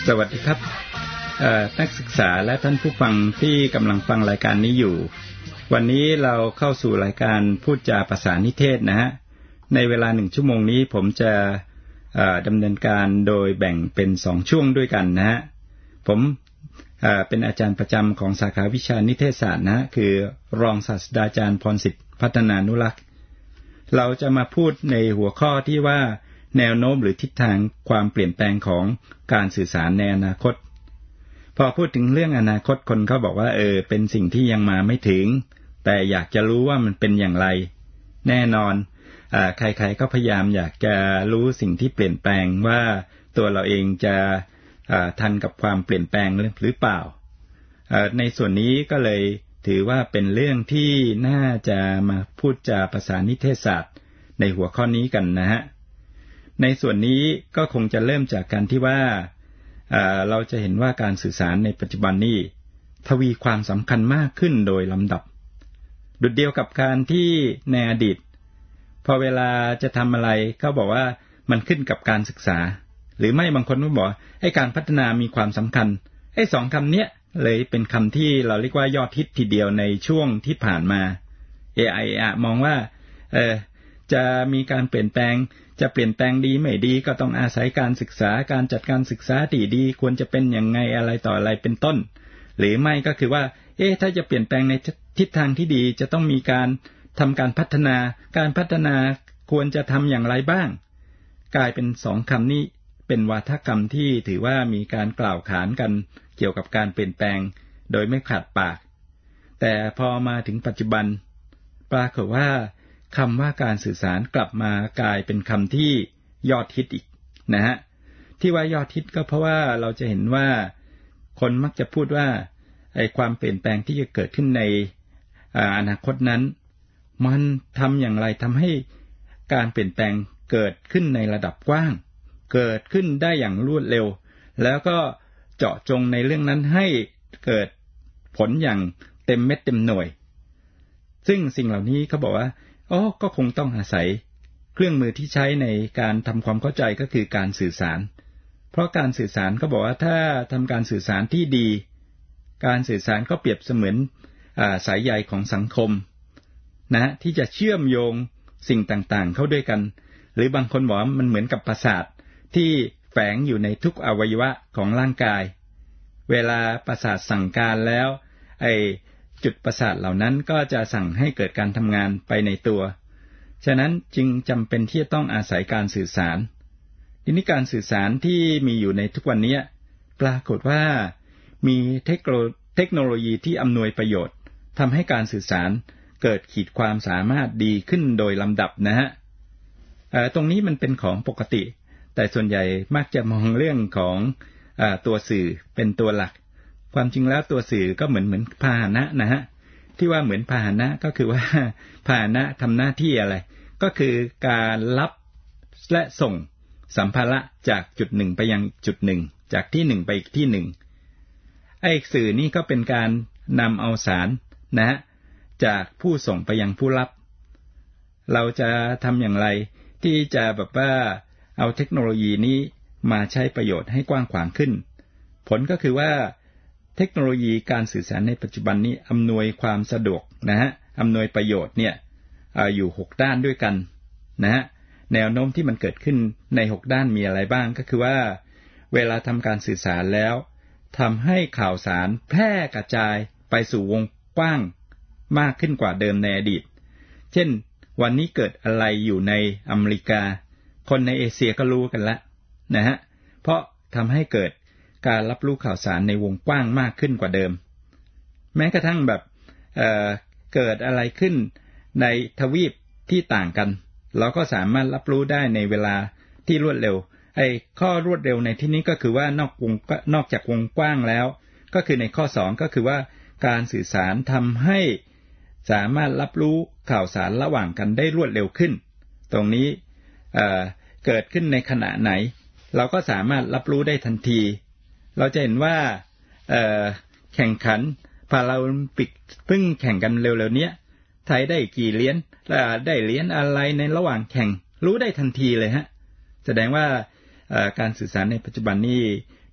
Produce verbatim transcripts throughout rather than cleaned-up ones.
สวัสดีครับนักศึกษาและท่านผู้ฟังที่กำลังฟังรายการนี้อยู่วันนี้เราเข้าสู่รายการพูดจาภาษานิเทศนะฮะในเวลาหนึ่งชั่วโมงนี้ผมจะดำเนินการโดยแบ่งเป็นสองช่วงด้วยกันนะฮะผมเป็นอาจารย์ประจำของสาขาวิชานิเทศศาสตร์นะคือรองศาสตราจารย์พรสิทธิ์พัฒนานุรักษ์เราจะมาพูดในหัวข้อที่ว่าแนวโน้มหรือทิศทางความเปลี่ยนแปลงของการสื่อสารในอนาคตพอพูดถึงเรื่องอนาคตคนเขาบอกว่าเออเป็นสิ่งที่ยังมาไม่ถึงแต่อยากจะรู้ว่ามันเป็นอย่างไรแน่นอนอ่าใครๆก็พยายามอยากจะรู้สิ่งที่เปลี่ยนแปลงว่าตัวเราเองจะอ่าทันกับความเปลี่ยนแปลงหรือเปล่าอ่าในส่วนนี้ก็เลยถือว่าเป็นเรื่องที่น่าจะมาพูดจาภาษานิเทศศาสตร์ในหัวข้อนี้กันนะฮะในส่วนนี้ก็คงจะเริ่มจากการที่ว่าเราจะเห็นว่าการสื่อสารในปัจจุบันนี้ทวีความสำคัญมากขึ้นโดยลำดับดุจเดียวกับการที่ในอดีตพอเวลาจะทำอะไรเขาบอกว่ามันขึ้นกับการศึกษาหรือไม่บางคนก็บอกไอ้การพัฒนามีความสำคัญไอ้สองคำเนี้ยเลยเป็นคำที่เราเรียกว่ายอดฮิตทีเดียวในช่วงที่ผ่านมา เอ ไอ อะมองว่าเออจะมีการเปลี่ยนแปลงจะเปลี่ยนแปลงดีไม่ดีก็ต้องอาศัยการศึกษาการจัดการศึกษาที่ดีควรจะเป็นยังไงอะไรต่ออะไรเป็นต้นหรือไม่ก็คือว่าเอ๊ะถ้าจะเปลี่ยนแปลงในทิศทางที่ดีจะต้องมีการทำการพัฒนาการพัฒนาควรจะทำอย่างไรบ้างกลายเป็นสองคำนี้เป็นวาทกรรมที่ถือว่ามีการกล่าวขานกันเกี่ยวกับการเปลี่ยนแปลงโดยไม่ขาดปากแต่พอมาถึงปัจจุบันปรากฏว่าคำว่าการสื่อสารกลับมากลายเป็นคำที่ยอดฮิตอีกนะฮะที่ว่ายอดฮิตก็เพราะว่าเราจะเห็นว่าคนมักจะพูดว่าไอ้ความเปลี่ยนแปลงที่จะเกิดขึ้นในอนาคตนั้นมันทำอย่างไรทำให้การเปลี่ยนแปลงเกิดขึ้นในระดับกว้างเกิดขึ้นได้อย่างรวดเร็วแล้วก็เจาะจงในเรื่องนั้นให้เกิดผลอย่างเต็มเม็ดเต็มหน่วยซึ่งสิ่งเหล่านี้เขาบอกว่าอ๋อก็คงต้องอาศัยเครื่องมือที่ใช้ในการทำความเข้าใจก็คือการสื่อสารเพราะการสื่อสารเขาบอกว่าถ้าทำการสื่อสารที่ดีการสื่อสารก็เปรียบเสมือนอ่าสายใยของสังคมนะที่จะเชื่อมโยงสิ่งต่างๆเข้าด้วยกันหรือบางคนบอกว่ามันเหมือนกับประสาทที่แฝงอยู่ในทุกอวัยวะของร่างกายเวลาประสาทสั่งการแล้วไอ้จุดประสาทเหล่านั้นก็จะสั่งให้เกิดการทำงานไปในตัวฉะนั้นจึงจำเป็นที่จะต้องอาศัยการสื่อสารทีนี้การสื่อสารที่มีอยู่ในทุกวันนี้ปรากฏว่ามีเทคโนโลยีที่อำนวยประโยชน์ทำให้การสื่อสารเกิดขีดความสามารถดีขึ้นโดยลำดับนะฮะตรงนี้มันเป็นของปกติแต่ส่วนใหญ่มักจะมองเรื่องของตัวสื่อเป็นตัวหลักความจริงแล้วตัวสื่อก็เหมือนเหมือนพาหนะนะฮะที่ว่าเหมือนพาหนะก็คือว่าพาหนะทำหน้าที่อะไรก็คือการรับและส่งสัมภาระจากจุดหนึ่งไปยังจุดหนึ่งจากที่หนึ่งไปอีกที่หนึ่งไอ้สื่อนี่ก็เป็นการนำเอาสารนะฮะจากผู้ส่งไปยังผู้รับเราจะทำอย่างไรที่จะแบบว่าเอาเทคโนโลยีนี้มาใช้ประโยชน์ให้กว้างขวางขึ้นผลก็คือว่าเทคโนโลยีการสื่อสารในปัจจุบันนี้อำนวยความสะดวกนะฮะอำนวยประโยชน์เนี่ยอยู่หกด้านด้วยกันนะฮะแนวโน้มที่มันเกิดขึ้นในหกด้านมีอะไรบ้างก็คือว่าเวลาทำการสื่อสารแล้วทำให้ข่าวสารแพร่กระจายไปสู่วงกว้างมากขึ้นกว่าเดิมในอดีตเช่นวันนี้เกิดอะไรอยู่ในอเมริกาคนในเอเชียก็รู้กันแล้วนะฮะเพราะทำให้เกิดการรับรู้ข่าวสารในวงกว้างมากขึ้นกว่าเดิมแม้กระทั่งแบบ เอ่อ เกิดอะไรขึ้นในทวีปที่ต่างกันเราก็สามารถรับรู้ได้ในเวลาที่รวดเร็วไอ้ข้อรวดเร็วในที่นี้ก็คือว่านอกวงนอกจากวงกว้างแล้วก็คือในข้อสองก็คือว่าการสื่อสารทำให้สามารถรับรู้ข่าวสารระหว่างกันได้รวดเร็วขึ้นตรงนี้เอ่อเกิดขึ้นในขณะไหนเราก็สามารถรับรู้ได้ทันทีเราจะเห็นว่าเอ่อแข่งขันพาราลิมปิกเพิ่งแข่งกันเร็วๆนี้ไทยได้กี่เหรียญได้เหรียญอะไรในระหว่างแข่งรู้ได้ทันทีเลยฮะแสดงว่าการสื่อสารในปัจจุบันนี้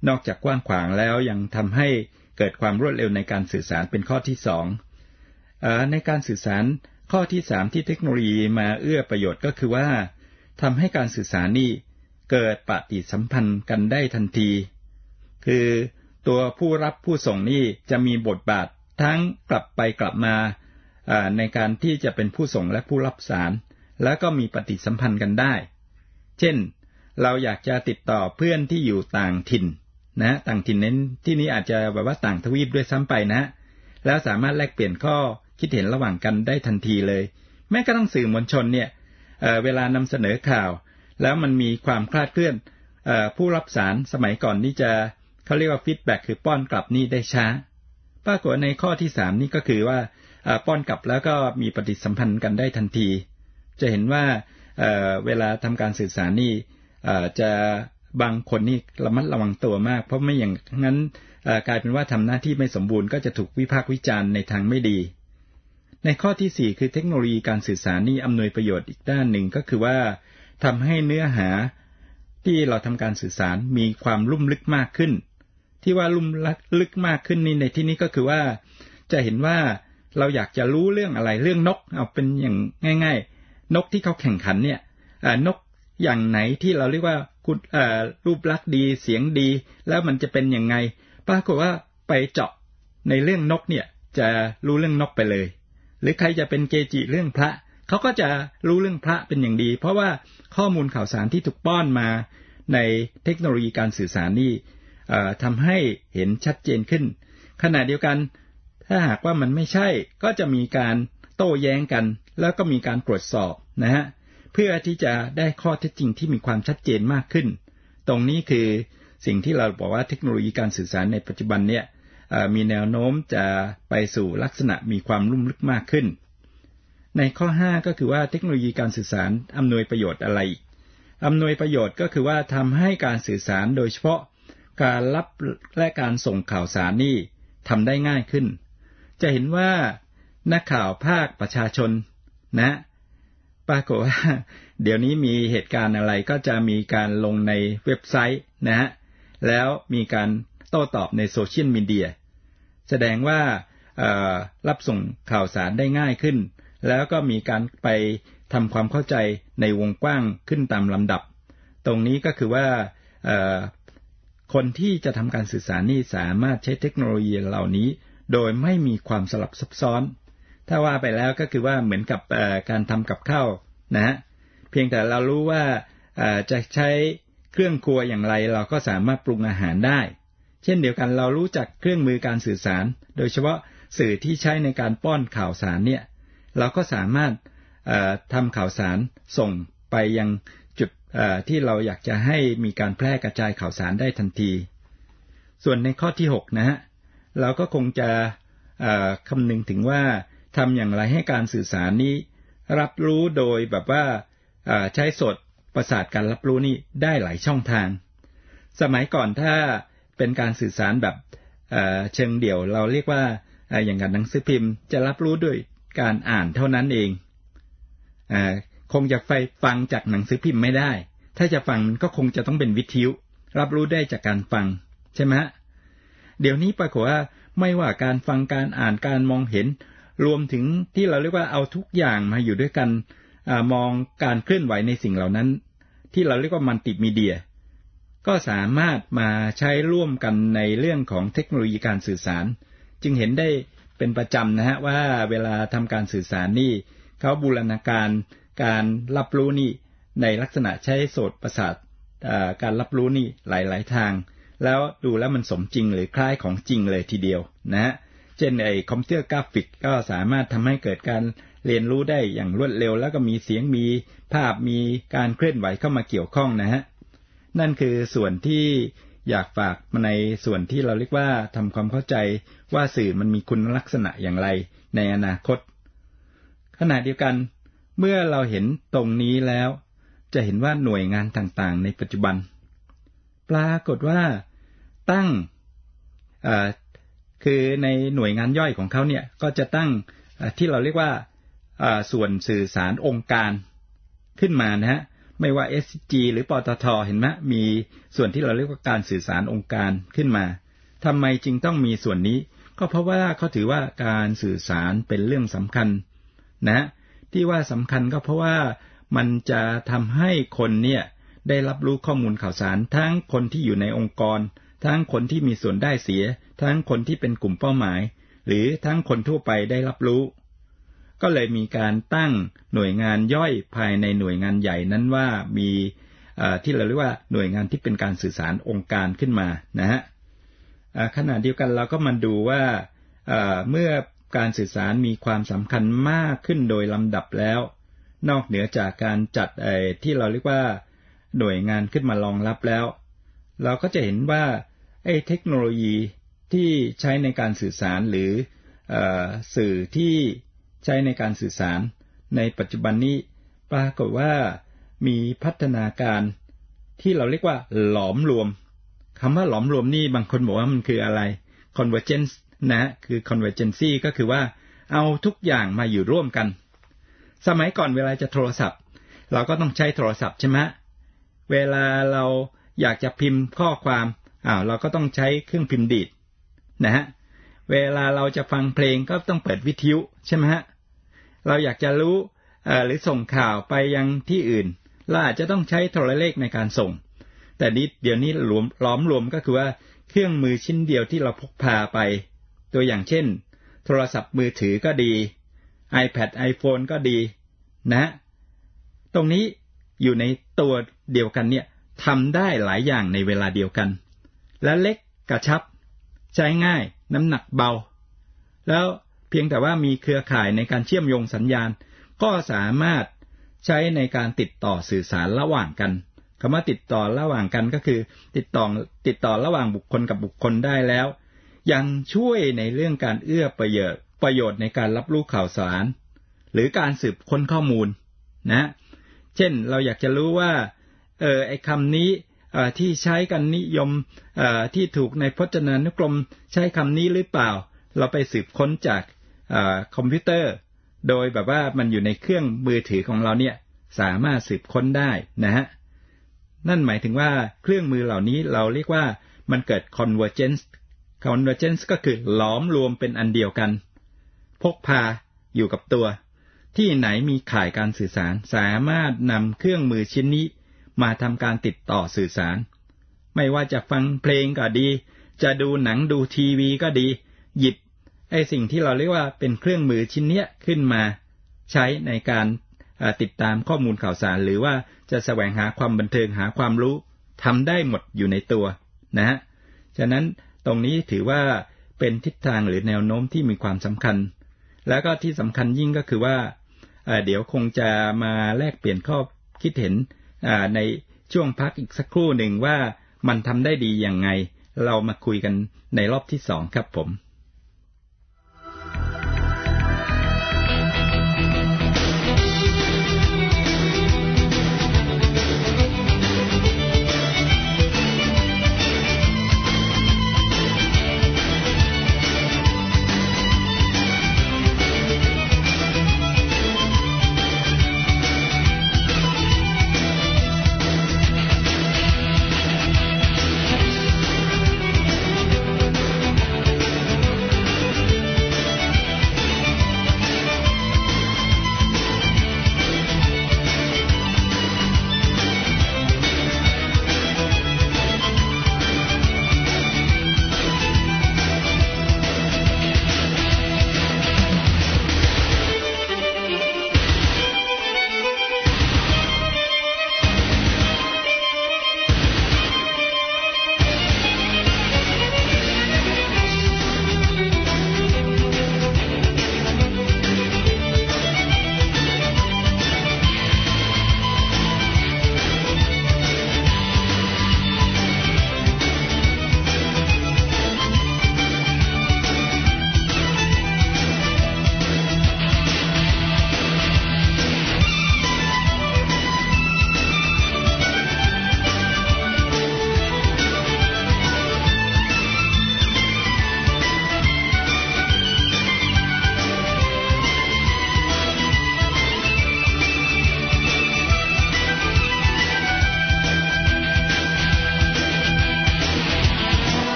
นอกจากกว้างขวางแล้วยังทำให้เกิดความรวดเร็วในการสื่อสารเป็นข้อที่สองเอ่อในการสื่อสารข้อที่สามที่เทคโนโลยีมาเอื้อประโยชน์ก็คือว่าทำให้การสื่อสารนี่เกิดปฏิสัมพันธ์กันได้ทันทีคือตัวผู้รับผู้ส่งนี่จะมีบทบาททั้งกลับไปกลับมาในการที่จะเป็นผู้ส่งและผู้รับสารแล้วก็มีปฏิสัมพันธ์กันได้เช่นเราอยากจะติดต่อเพื่อนที่อยู่ต่างถิ่นนะต่างถิ่นนั้นที่นี้อาจจะแบบว่าต่างทวีปด้วยซ้ำไปนะแล้วสามารถแลกเปลี่ยนข้อคิดเห็นระหว่างกันได้ทันทีเลยแม้กระทั่งสื่อมวลชนเนี่ย เ, เวลานำเสนอข่าวแล้วมันมีความคลาดเคลื่อนผู้รับสารสมัยก่อนนี่จะเขาเรียกว่าฟีดแบ็กคือป้อนกลับนี่ได้ช้าปรากฏในข้อที่สามนี่ก็คือว่าป้อนกลับแล้วก็มีปฏิสัมพันธ์กันได้ทันทีจะเห็นว่า เ, เวลาทำการสื่อสารนี่จะบางคนนี่ระมัดระวังตัวมากเพราะไม่อย่างนั้นกลายเป็นว่าทำหน้าที่ไม่สมบูรณ์ก็จะถูกวิพากษ์วิจารณ์ในทางไม่ดีในข้อที่สี่คือเทคโนโลยีการสื่อสารนี่อำนวยประโยชน์อีกด้านหนึ่งก็คือว่าทำให้เนื้อหาที่เราทำการสื่อสารมีความลุ่มลึกมากขึ้นที่ว่าลุ่มลึกมากขึ้นนี่ในที่นี้ก็คือว่าจะเห็นว่าเราอยากจะรู้เรื่องอะไรเรื่องนกเอาเป็นอย่างง่ายๆนกที่เขาแข่งขันเนี่ยนกอย่างไหนที่เราเรียกว่ารูปลักษณ์ดีเสียงดีแล้วมันจะเป็นยังไงปรากฏว่าไปเจาะในเรื่องนกเนี่ยจะรู้เรื่องนกไปเลยหรือใครจะเป็นเกจิเรื่องพระเขาก็จะรู้เรื่องพระเป็นอย่างดีเพราะว่าข้อมูลข่าวสารที่ถูกป้อนมาในเทคโนโลยีการสื่อสารนี่ทำให้เห็นชัดเจนขึ้นขณะเดียวกันถ้าหากว่ามันไม่ใช่ก็จะมีการโต้แย้งกันแล้วก็มีการตรวจสอบนะฮะเพื่อที่จะได้ข้อเท็จจริงที่มีความชัดเจนมากขึ้นตรงนี้คือสิ่งที่เราบอกว่าเทคโนโลยีการสื่อสารในปัจจุบันเนี่ยมีแนวโน้มจะไปสู่ลักษณะมีความลุ่มลึกมากขึ้นในข้อห้าก็คือว่าเทคโนโลยีการสื่อสารอำนวยประโยชน์อะไรอำนวยประโยชน์ก็คือว่าทำให้การสื่อสารโดยเฉพาะการรับและการส่งข่าวสารนี่ทำได้ง่ายขึ้นจะเห็นว่านักข่าวภาคประชาชนนะปรากฏว่าเดี๋ยวนี้มีเหตุการณ์อะไรก็จะมีการลงในเว็บไซต์นะฮะแล้วมีการโต้ตอบในโซเชียลมีเดียแสดงว่ารับส่งข่าวสารได้ง่ายขึ้นแล้วก็มีการไปทำความเข้าใจในวงกว้างขึ้นตามลำดับตรงนี้ก็คือว่าคนที่จะทำการสื่อสารนี่สามารถใช้เทคโนโลยีเหล่านี้โดยไม่มีความสลับซับซ้อนถ้าว่าไปแล้วก็คือว่าเหมือนกับการทำกับข้าวนะฮะเพียงแต่เรารู้ว่าจะใช้เครื่องครัวอย่างไรเราก็สามารถปรุงอาหารได้เช่นเดียวกันเรารู้จักเครื่องมือการสื่อสารโดยเฉพาะสื่อที่ใช้ในการป้อนข่าวสารเนี่ยเราก็สามารถทำข่าวสารส่งไปยังจุดที่เราอยากจะให้มีการแพร่กระจายข่าวสารได้ทันทีส่วนในข้อที่หกนะฮะเราก็คงจะคำนึงถึงว่าทำอย่างไรให้การสื่อสารนี้รับรู้โดยแบบว่าใช้สดประสาทการรับรู้นี่ได้หลายช่องทางสมัยก่อนถ้าเป็นการสื่อสารแบบเชิงเดี่ยวเราเรียกว่าอย่างกับหนังสือพิมพ์จะรับรู้ด้วยการอ่านเท่านั้นเองคงจะไปฟังจากหนังสือพิมพ์ไม่ได้ถ้าจะฟังมันก็คงจะต้องเป็นวิทยุรับรู้ได้จากการฟังใช่ไหมเดี๋ยวนี้ปรากฏว่าไม่ว่าการฟังการอ่านการมองเห็นรวมถึงที่เราเรียกว่าเอาทุกอย่างมาอยู่ด้วยกันมองการเคลื่อนไหวในสิ่งเหล่านั้นที่เราเรียกว่ามัลติมีเดียก็สามารถมาใช้ร่วมกันในเรื่องของเทคโนโลยีการสื่อสารจึงเห็นได้เป็นประจำนะฮะว่าเวลาทำการสื่อสารนี่เขาบูรณาการการรับรู้นี่ในลักษณะใช้โสตประสาทการรับรู้นี่หลายๆทางแล้วดูแล้วมันสมจริงหรือคล้ายของจริงเลยทีเดียวนะฮะเช่นไอ้คอมพิวเตอร์กราฟิกก็สามารถทำให้เกิดการเรียนรู้ได้อย่างรวดเร็วแล้วก็มีเสียงมีภาพมีการเคลื่อนไหวเข้ามาเกี่ยวข้องนะฮะนั่นคือส่วนที่อยากฝากมาในส่วนที่เราเรียกว่าทำความเข้าใจว่าสื่อมันมีคุณลักษณะอย่างไรในอนาคตขณะเดียวกันเมื่อเราเห็นตรงนี้แล้วจะเห็นว่าหน่วยงานต่างๆในปัจจุบันปรากฏว่าตั้งคือในหน่วยงานย่อยของเขาเนี่ยก็จะตั้งที่เราเรียกว่าส่วนสื่อสารองค์การขึ้นมานะฮะไม่ว่า เอส ซี จี หรือปตท.เห็นไหมมีส่วนที่เราเรียกว่าการสื่อสารองค์การขึ้นมาทำไมจึงต้องมีส่วนนี้ก็เพราะว่าเขาถือว่าการสื่อสารเป็นเรื่องสำคัญนะที่ว่าสำคัญก็เพราะว่ามันจะทำให้คนเนี่ยได้รับรู้ข้อมูลข่าวสารทั้งคนที่อยู่ในองค์กรทั้งคนที่มีส่วนได้เสียทั้งคนที่เป็นกลุ่มเป้าหมายหรือทั้งคนทั่วไปได้รับรู้ก็เลยมีการตั้งหน่วยงานย่อยภายในหน่วยงานใหญ่นั้นว่ามีที่เราเรียกว่าหน่วยงานที่เป็นการสื่อสารองค์การขึ้นมานะฮะขณะเดียวกันเราก็มาดูว่าเมื่อการสื่อสารมีความสำคัญมากขึ้นโดยลำดับแล้วนอกเหนือจากการจัดไอ้ที่เราเรียกว่าหน่วยงานขึ้นมารองรับแล้วเราก็จะเห็นว่าไอ้เทคโนโลยีที่ใช้ในการสื่อสารหรือเอ่อสื่อที่ใช้ในการสื่อสารในปัจจุบันนี้ปรากฏว่ามีพัฒนาการที่เราเรียกว่าหลอมรวมคำว่าหลอมรวมนี่บางคนบอกว่ามันคืออะไร convergence นะคือ convergency ก็คือว่าเอาทุกอย่างมาอยู่ร่วมกันสมัยก่อนเวลาจะโทรศัพท์เราก็ต้องใช้โทรศัพท์ใช่ไหมเวลาเราอยากจะพิมพ์ข้อความอ้าวเราก็ต้องใช้เครื่องพิมพ์ดีดนะฮะเวลาเราจะฟังเพลงก็ต้องเปิดวิทยุใช่ไหมฮะเราอยากจะรู้เอ่อหรือส่งข่าวไปยังที่อื่นเราอาจจะต้องใช้โทรเลขในการส่งแต่นี้เดี๋ยวนี้รวมล้อมรวมก็คือว่าเครื่องมือชิ้นเดียวที่เราพกพาไปตัวอย่างเช่นโทรศัพท์มือถือก็ดี iPad iPhone ก็ดีนะตรงนี้อยู่ในตัวเดียวกันเนี่ยทำได้หลายอย่างในเวลาเดียวกันและเล็กกระชับใช้ง่ายน้ำหนักเบาแล้วเพียงแต่ว่ามีเครือข่ายในการเชื่อมโยงสัญญาณก็สามารถใช้ในการติดต่อสื่อสารระหว่างกันคำว่าติดต่อระหว่างกันก็คือติดต่อติดต่อระหว่างบุคคลกับบุคคลได้แล้วยังช่วยในเรื่องการเอื้อประโยชน์ประโยชน์ในการรับรู้ข่าวสารหรือการสืบค้นข้อมูลนะเช่นเราอยากจะรู้ว่าเออไอ้คำนี้เอ่อที่ใช้กันนิยมเอ่อที่ถูกในพจนานุกรมใช้คำนี้หรือเปล่าเราไปสืบค้นจากเอ่อคอมพิวเตอร์โดยแบบว่ามันอยู่ในเครื่องมือถือของเราเนี่ยสามารถสืบค้นได้นะฮะนั่นหมายถึงว่าเครื่องมือเหล่านี้เราเรียกว่ามันเกิด convergence convergence ก็คือหลอมรวมเป็นอันเดียวกันพกพาอยู่กับตัวที่ไหนมีข่ายการสื่อสารสามารถนำเครื่องมือชิ้นนี้มาทำการติดต่อสื่อสารไม่ว่าจะฟังเพลงก็ดีจะดูหนังดูทีวีก็ดีหยิบไอ้สิ่งที่เราเรียกว่าเป็นเครื่องมือชิ้นเนี้ยขึ้นมาใช้ในการติดตามข้อมูลข่าวสารหรือว่าจะแสวงหาความบันเทิงหาความรู้ทำได้หมดอยู่ในตัวนะฮะฉะนั้นตรงนี้ถือว่าเป็นทิศทางหรือแนวโน้มที่มีความสำคัญแล้วก็ที่สำคัญยิ่งก็คือว่าเดี๋ยวคงจะมาแลกเปลี่ยนข้อคิดเห็นในช่วงพักอีกสักครู่หนึ่งว่ามันทำได้ดีอย่างไงเรามาคุยกันในรอบที่สองครับผม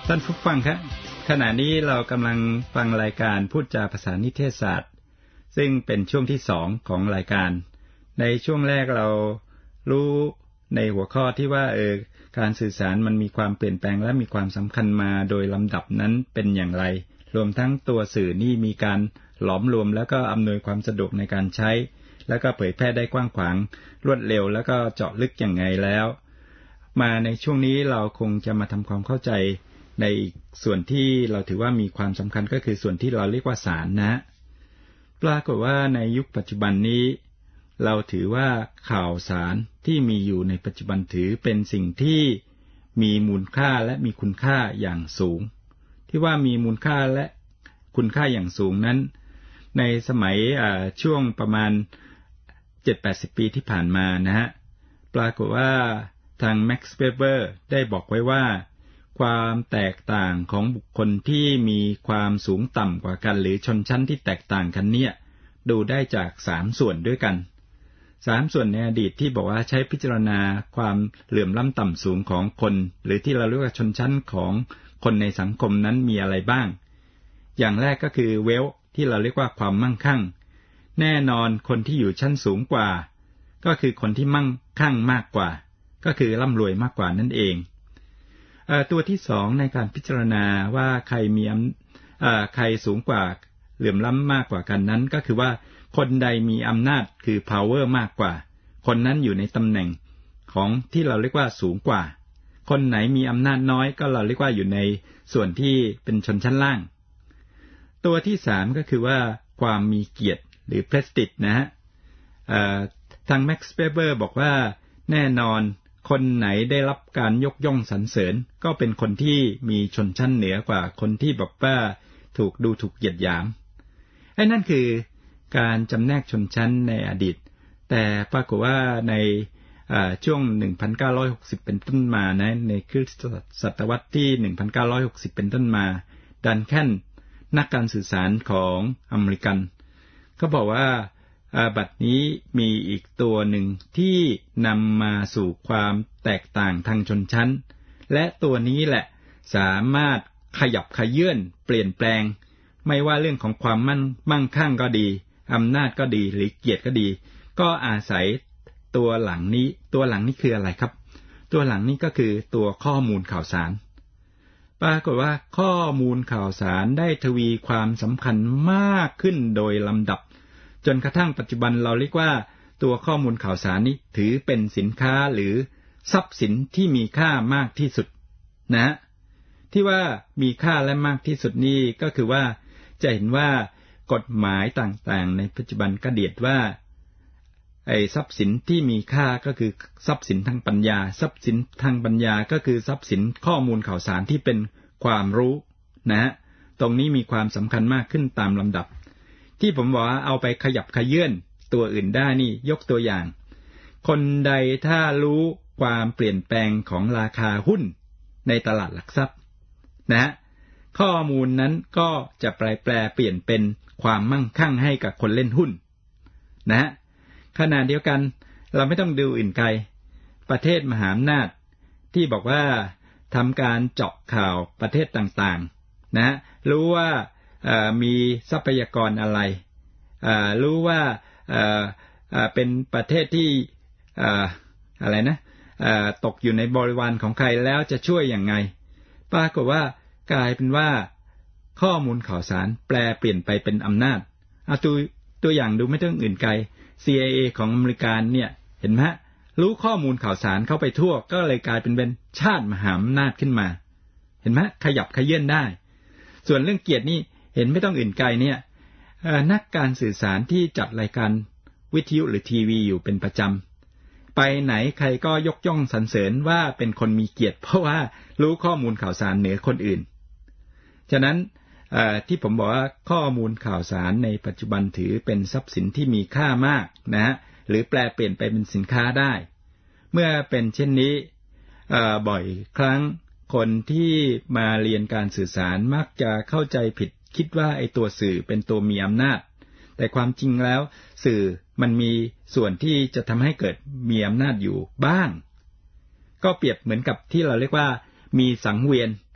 ท่านผู้ฟังครับขณะนี้เรากำลังฟังรายการพูดจาภาษานิเทศศาสตร์ซึ่งเป็นช่วงที่สองของรายการในช่วงแรกเรารู้ในหัวข้อที่ว่าเออการสื่อสารมันมีความเปลี่ยนแปลงและมีความสำคัญมาโดยลำดับนั้นเป็นอย่างไรรวมทั้งตัวสื่อนี่มีการหลอมรวมแล้วก็อำนวยความสะดวกในการใช้แล้วก็เผยแพร่ได้กว้างขวางรวดเร็วแล้วก็เจาะลึกอย่างไงแล้วมาในช่วงนี้เราคงจะมาทำความเข้าใจในส่วนที่เราถือว่ามีความสำคัญก็คือส่วนที่เราเรียกว่าสารนะปรากฏว่าในยุคปัจจุบันนี้เราถือว่าข่าวสารที่มีอยู่ในปัจจุบันถือเป็นสิ่งที่มีมูลค่าและมีคุณค่าอย่างสูงที่ว่ามีมูลค่าและคุณค่าอย่างสูงนั้นในสมัยช่วงประมาณ เจ็ดถึงแปดสิบ ปีที่ผ่านมานะฮะปรากฏว่าทาง Max Weber ได้บอกไว้ว่าความแตกต่างของบุคคลที่มีความสูงต่ำกว่ากันหรือชนชั้นที่แตกต่างกันเนี่ยดูได้จากสามส่วนด้วยกันสามส่วนในอดีตที่บอกว่าใช้พิจารณาความเหลื่อมล้ำต่ำสูงของคนหรือที่เราเรียกว่าชนชั้นของคนในสังคมนั้นมีอะไรบ้างอย่างแรกก็คือเวลที่เราเรียกว่าความมั่งคั่งแน่นอนคนที่อยู่ชั้นสูงกว่าก็คือคนที่มั่งคั่งมากกว่าก็คือร่ำรวยมากกว่านั่นเองเอ่อตัวที่สองในการพิจารณาว่าใครมีเอ่อใครสูงกว่าเหลื่อมล้ำมากกว่ากันนั้นก็คือว่าคนใดมีอำนาจคือ power มากกว่าคนนั้นอยู่ในตำแหน่งของที่เราเรียกว่าสูงกว่าคนไหนมีอำนาจน้อยก็เราเรียกว่าอยู่ในส่วนที่เป็นชนชั้นล่างตัวที่สามก็คือว่าความมีเกียรติหรือ prestige นะฮะเอ่อทาง Max Weber บอกว่าแน่นอนคนไหนได้รับการยกย่องสรรเสริญก็เป็นคนที่มีชนชั้นเหนือกว่าคนที่แบบว่าถูกดูถูกเหยียดหยามไอ้นั่นคือการจำแนกชนชั้นในอดีตแต่ปรากฏว่าในช่วง หนึ่งพันเก้าร้อยหกสิบ เป็นต้นมานะในคริสตศตวรรษที่ หนึ่งพันเก้าร้อยหกสิบ เป็นต้นมาดันแคนนักการสื่อสารของอเมริกันเขาบอกว่าบัดนี้มีอีกตัวหนึ่งที่นำมาสู่ความแตกต่างทางชนชั้นและตัวนี้แหละสามารถขยับขยื่นเปลี่ยนแปลงไม่ว่าเรื่องของความมั่นมั่งคั่งก็ดีอำนาจก็ดีหรือเกียรติก็ดีก็อาศัยตัวหลังนี้ตัวหลังนี้คืออะไรครับตัวหลังนี้ก็คือตัวข้อมูลข่าวสารปรากฏว่าข้อมูลข่าวสารได้ทวีความสำคัญมากขึ้นโดยลำดับจนกระทั่งปัจจุบันเราเรียกว่าตัวข้อมูลข่าวสารนี้ถือเป็นสินค้าหรือทรัพย์สินที่มีค่ามากที่สุดนะที่ว่ามีค่าและมากที่สุดนี่ก็คือว่าจะเห็นว่ากฎหมายต่างๆในปัจจุบันก็เดียดว่าไอ้ทรัพย์สินที่มีค่าก็คือทรัพย์สินทางปัญญาทรัพย์สินทางปัญญาก็คือทรัพย์สินข้อมูลข่าวสารที่เป็นความรู้นะตรงนี้มีความสำคัญมากขึ้นตามลำดับที่ผมบอกว่าเอาไปขยับขยื่นตัวอื่นได้นี่ยกตัวอย่างคนใดถ้ารู้ความเปลี่ยนแปลงของราคาหุ้นในตลาดหลักทรัพย์นะข้อมูลนั้นก็จะแปลแปลเปลี่ยนเป็นความมั่งคั่งให้กับคนเล่นหุ้นนะขณะเดียวกันเราไม่ต้องดูอื่นไกลประเทศมหาอำนาจที่บอกว่าทำการเจาะข่าวประเทศต่างๆนะรู้ว่ามีทรัพยากรอะไรรู้ว่าเป็นประเทศที่อะไรนะตกอยู่ในบริวารของใครแล้วจะช่วยอย่างไงปรากฏว่ากลายเป็นว่าข้อมูลข่าวสารแปลเปลี่ยนไปเป็นอำนาจเอาตัวตัวอย่างดูไม่ต้องอื่นไกล ซี ไอ เอ ของอเมริกันเนี่ยเห็นไหมรู้ข้อมูลข่าวสารเข้าไปทั่วก็เลยกลายเป็นเป็นชาติมหาอำนาจขึ้นมาเห็นไหมขยับขยื่นได้ส่วนเรื่องเกียรตินี่เห็นไม่ต้องอื่นไกลเนี่ยนักการสื่อสารที่จัดรายการวิทยุหรือทีวีอยู่เป็นประจำไปไหนใครก็ยกย่องสรรเสริญว่าเป็นคนมีเกียรติเพราะว่ารู้ข้อมูลข่าวสารเหนือคนอื่นฉะนั้นที่ผมบอกว่าข้อมูลข่าวสารในปัจจุบันถือเป็นทรัพย์สินที่มีค่ามากนะฮะหรือแปลเปลี่ยนไปเป็นสินค้าได้เมื่อเป็นเช่นนี้บ่อยครั้งคนที่มาเรียนการสื่อสารมักจะเข้าใจผิดคิดว่าไอ้ตัวสื่อเป็นตัวมีอำนาจแต่ความจริงแล้วสื่อมันมีส่วนที่จะทำให้เกิดมีอำนาจอยู่บ้างก็เปรียบเหมือนกับที่เราเรียกว่ามีสังเวียน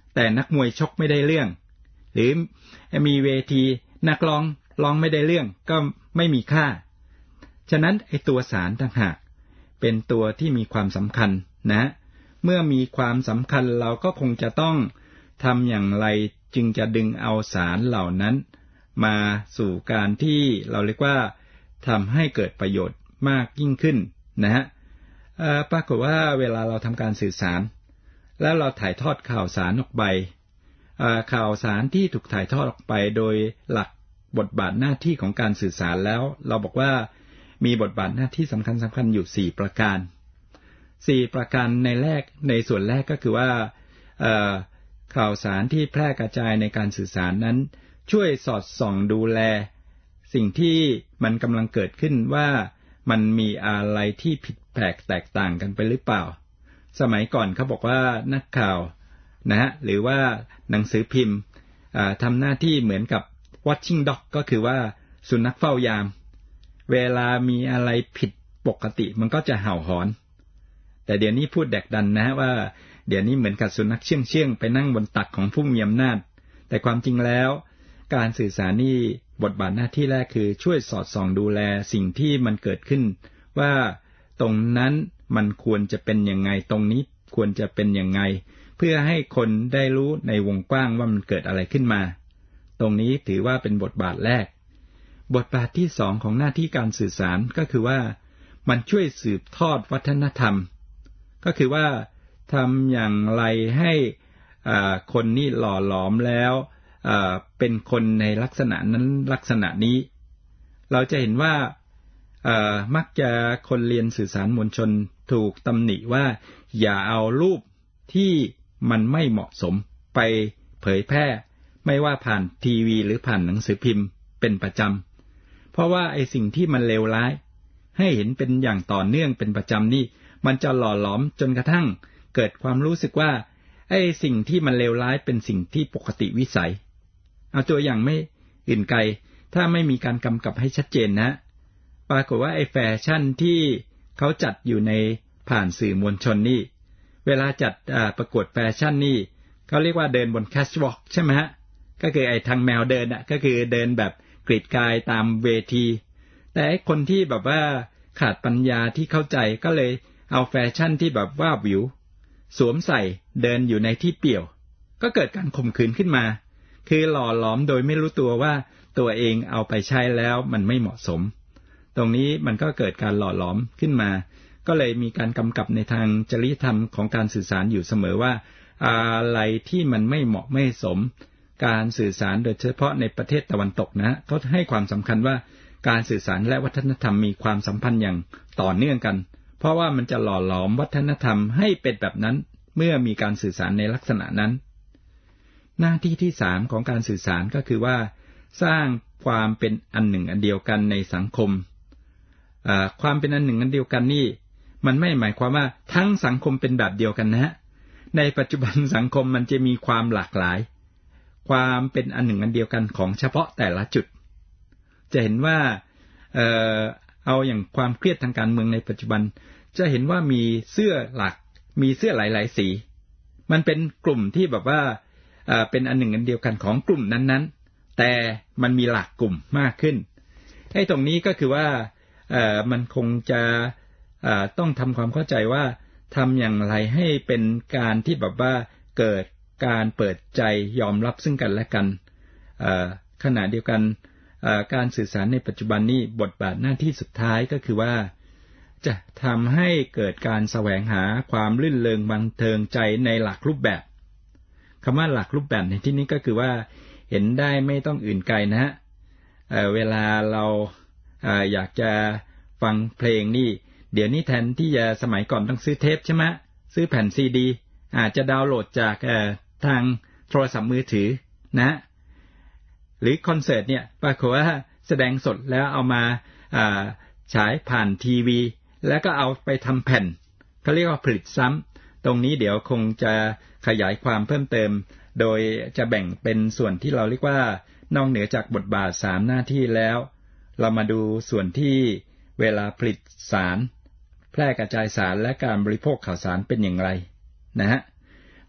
แต่นักมวยชกไม่ได้เรื่องหรือมีเวทีนักร้องร้องไม่ได้เรื่องก็ไม่มีค่าฉะนั้นไอ้ตัวสารต่างหากเป็นตัวที่มีความสำคัญนะเมื่อมีความสำคัญเราก็คงจะต้องทำอย่างไรจึงจะดึงเอาสารเหล่านั้นมาสู่การที่เราเรียกว่าทำให้เกิดประโยชน์มากยิ่งขึ้นนะฮะปรากฏว่าเวลาเราทำการสื่อสารแล้วเราถ่ายทอดข่าวสารออกไปข่าวสารที่ถูกถ่ายทอดออกไปโดยหลักบทบาทหน้าที่ของการสื่อสารแล้วเราบอกว่ามีบทบาทหน้าที่สำคัญสำคัญอยู่สี่ประการสี่ประการในแรกในส่วนแรกก็คือว่าข่าวสารที่แพร่กระจายในการสื่อสารนั้นช่วยสอดส่องดูแลสิ่งที่มันกำลังเกิดขึ้นว่ามันมีอะไรที่ผิดแปลกแตกต่างกันไปหรือเปล่าสมัยก่อนเขาบอกว่านักข่าวนะฮะหรือว่าหนังสือพิมพ์ทำหน้าที่เหมือนกับ watching dog ก็คือว่าสุนัขเฝ้ายามเวลามีอะไรผิดปกติมันก็จะเห่าหอนแต่เดี๋ยวนี้พูดแดกดันนะว่าเดี๋ยวนี้เหมือนกับสุนัขเชื่องๆไปนั่งบนตักของผู้มีอำนาจแต่ความจริงแล้วการสื่อสารนี่บทบาทหน้าที่แรกคือช่วยสอดส่องดูแลสิ่งที่มันเกิดขึ้นว่าตรงนั้นมันควรจะเป็นยังไงตรงนี้ควรจะเป็นยังไงเพื่อให้คนได้รู้ในวงกว้างว่ามันเกิดอะไรขึ้นมาตรงนี้ถือว่าเป็นบทบาทแรกบทบาทที่สองของหน้าที่การสื่อสารก็คือว่ามันช่วยสืบทอดวัฒนธรรมก็คือว่าทำอย่างไรให้คนนี่หล่อหลอมแล้วเป็นคนในลักษณะนั้นลักษณะนี้เราจะเห็นว่ามักจะคนเรียนสื่อสารมวลชนถูกตำหนิว่าอย่าเอารูปที่มันไม่เหมาะสมไปเผยแพร่ไม่ว่าผ่านทีวีหรือผ่านหนังสือพิมพ์เป็นประจำเพราะว่าไอ้สิ่งที่มันเลวร้ายให้เห็นเป็นอย่างต่อเนื่องเป็นประจำนี่มันจะหล่อหลอมจนกระทั่งเกิดความรู้สึกว่าไอ้สิ่งที่มันเลวร้ายเป็นสิ่งที่ปกติวิสัยเอาตัวอย่างไม่อื่นไกลถ้าไม่มีการกำกับให้ชัดเจนนะปรากฏว่าไอ้แฟชั่นที่เขาจัดอยู่ในผ่านสื่อมวลชนนี่เวลาจัดประกวดแฟชั่นนี่เขาเรียกว่าเดินบนแคชวอล์กใช่ไหมฮะก็คือไอ้ทางแมวเดินอ่ะก็คือเดินแบบกรีดกายตามเวทีแต่ไอ้คนที่แบบว่าขาดปัญญาที่เข้าใจก็เลยเอาแฟชั่นที่แบบว่าวิวสวมใส่เดินอยู่ในที่เปี่ยวก็เกิดการข่มขืนขึ้นมาคือหล่อหลอมโดยไม่รู้ตัวว่าตัวเองเอาไปใช้แล้วมันไม่เหมาะสมตรงนี้มันก็เกิดการหล่อหลอมขึ้นมาก็เลยมีการกำกับในทางจริยธรรมของการสื่อสารอยู่เสมอว่าอะไรที่มันไม่เหมาะไม่สมการสื่อสารโดยเฉพาะในประเทศตะวันตกนะเขาให้ความสำคัญว่าการสื่อสารและวัฒนธรรมมีความสัมพันธ์อย่างต่อเนื่องกันเพราะว่ามันจะหล่อหลอมวัฒนธรรมให้เป็นแบบนั้นเมื่อมีการสื่อสารในลักษณะนั้นหน้าที่ที่สามของการสื่อสารก็คือว่าสร้างความเป็นอันหนึ่งอันเดียวกันในสังคมความเป็นอันหนึ่งอันเดียวกันนี่มันไม่หมายความว่าทั้งสังคมเป็นแบบเดียวกันนะฮะในปัจจุบันสังคมมันจะมีความหลากหลายความเป็นอันหนึ่งอันเดียวกันของเฉพาะแต่ละจุดจะเห็นว่าเอ่อเอาอย่างความเครียดทางการเมืองในปัจจุบันจะเห็นว่ามีเสื้อหลักมีเสื้อหลายๆสีมันเป็นกลุ่มที่แบบว่าเอ่อเป็นอันหนึ่งอันเดียวกันของกลุ่มนั้นๆแต่มันมีหลากกลุ่มมากขึ้นไอ้ตรงนี้ก็คือว่าเอ่อมันคงจะเอ่อต้องทำความเข้าใจว่าทำอย่างไรให้เป็นการที่แบบว่าเกิดการเปิดใจยอมรับซึ่งกันและกันเอ่อขณะเดียวกันการสื่อสารในปัจจุบันนี้บทบาทหน้าที่สุดท้ายก็คือว่าจะทำให้เกิดการแสวงหาความรื่นเริงบันเทิงใจในหลักรูปแบบคำว่าหลักรูปแบบในที่นี้ก็คือว่าเห็นได้ไม่ต้องอื่นไกลนะฮะ เ, เวลาเราเออยากจะฟังเพลงนี่เดี๋ยวนี้แทนที่จะสมัยก่อนต้องซื้อเทปใช่ไหมซื้อแผ่นซีดีอาจจะดาวน์โหลดจากทางโทรศัพท์มือถือนะหรือคอนเสิร์ตเนี่ยปรากฏว่าแสดงสดแล้วเอามาฉายผ่านทีวีแล้วก็เอาไปทำแผ่นเขาเรียกว่าผลิตซ้ำตรงนี้เดี๋ยวคงจะขยายความเพิ่มเติมโดยจะแบ่งเป็นส่วนที่เราเรียกว่านอกเหนือจากบทบาทสามหน้าที่แล้วเรามาดูส่วนที่เวลาผลิตสารแพร่กระจายสารและการบริโภคข่าวสารเป็นอย่างไรนะฮะ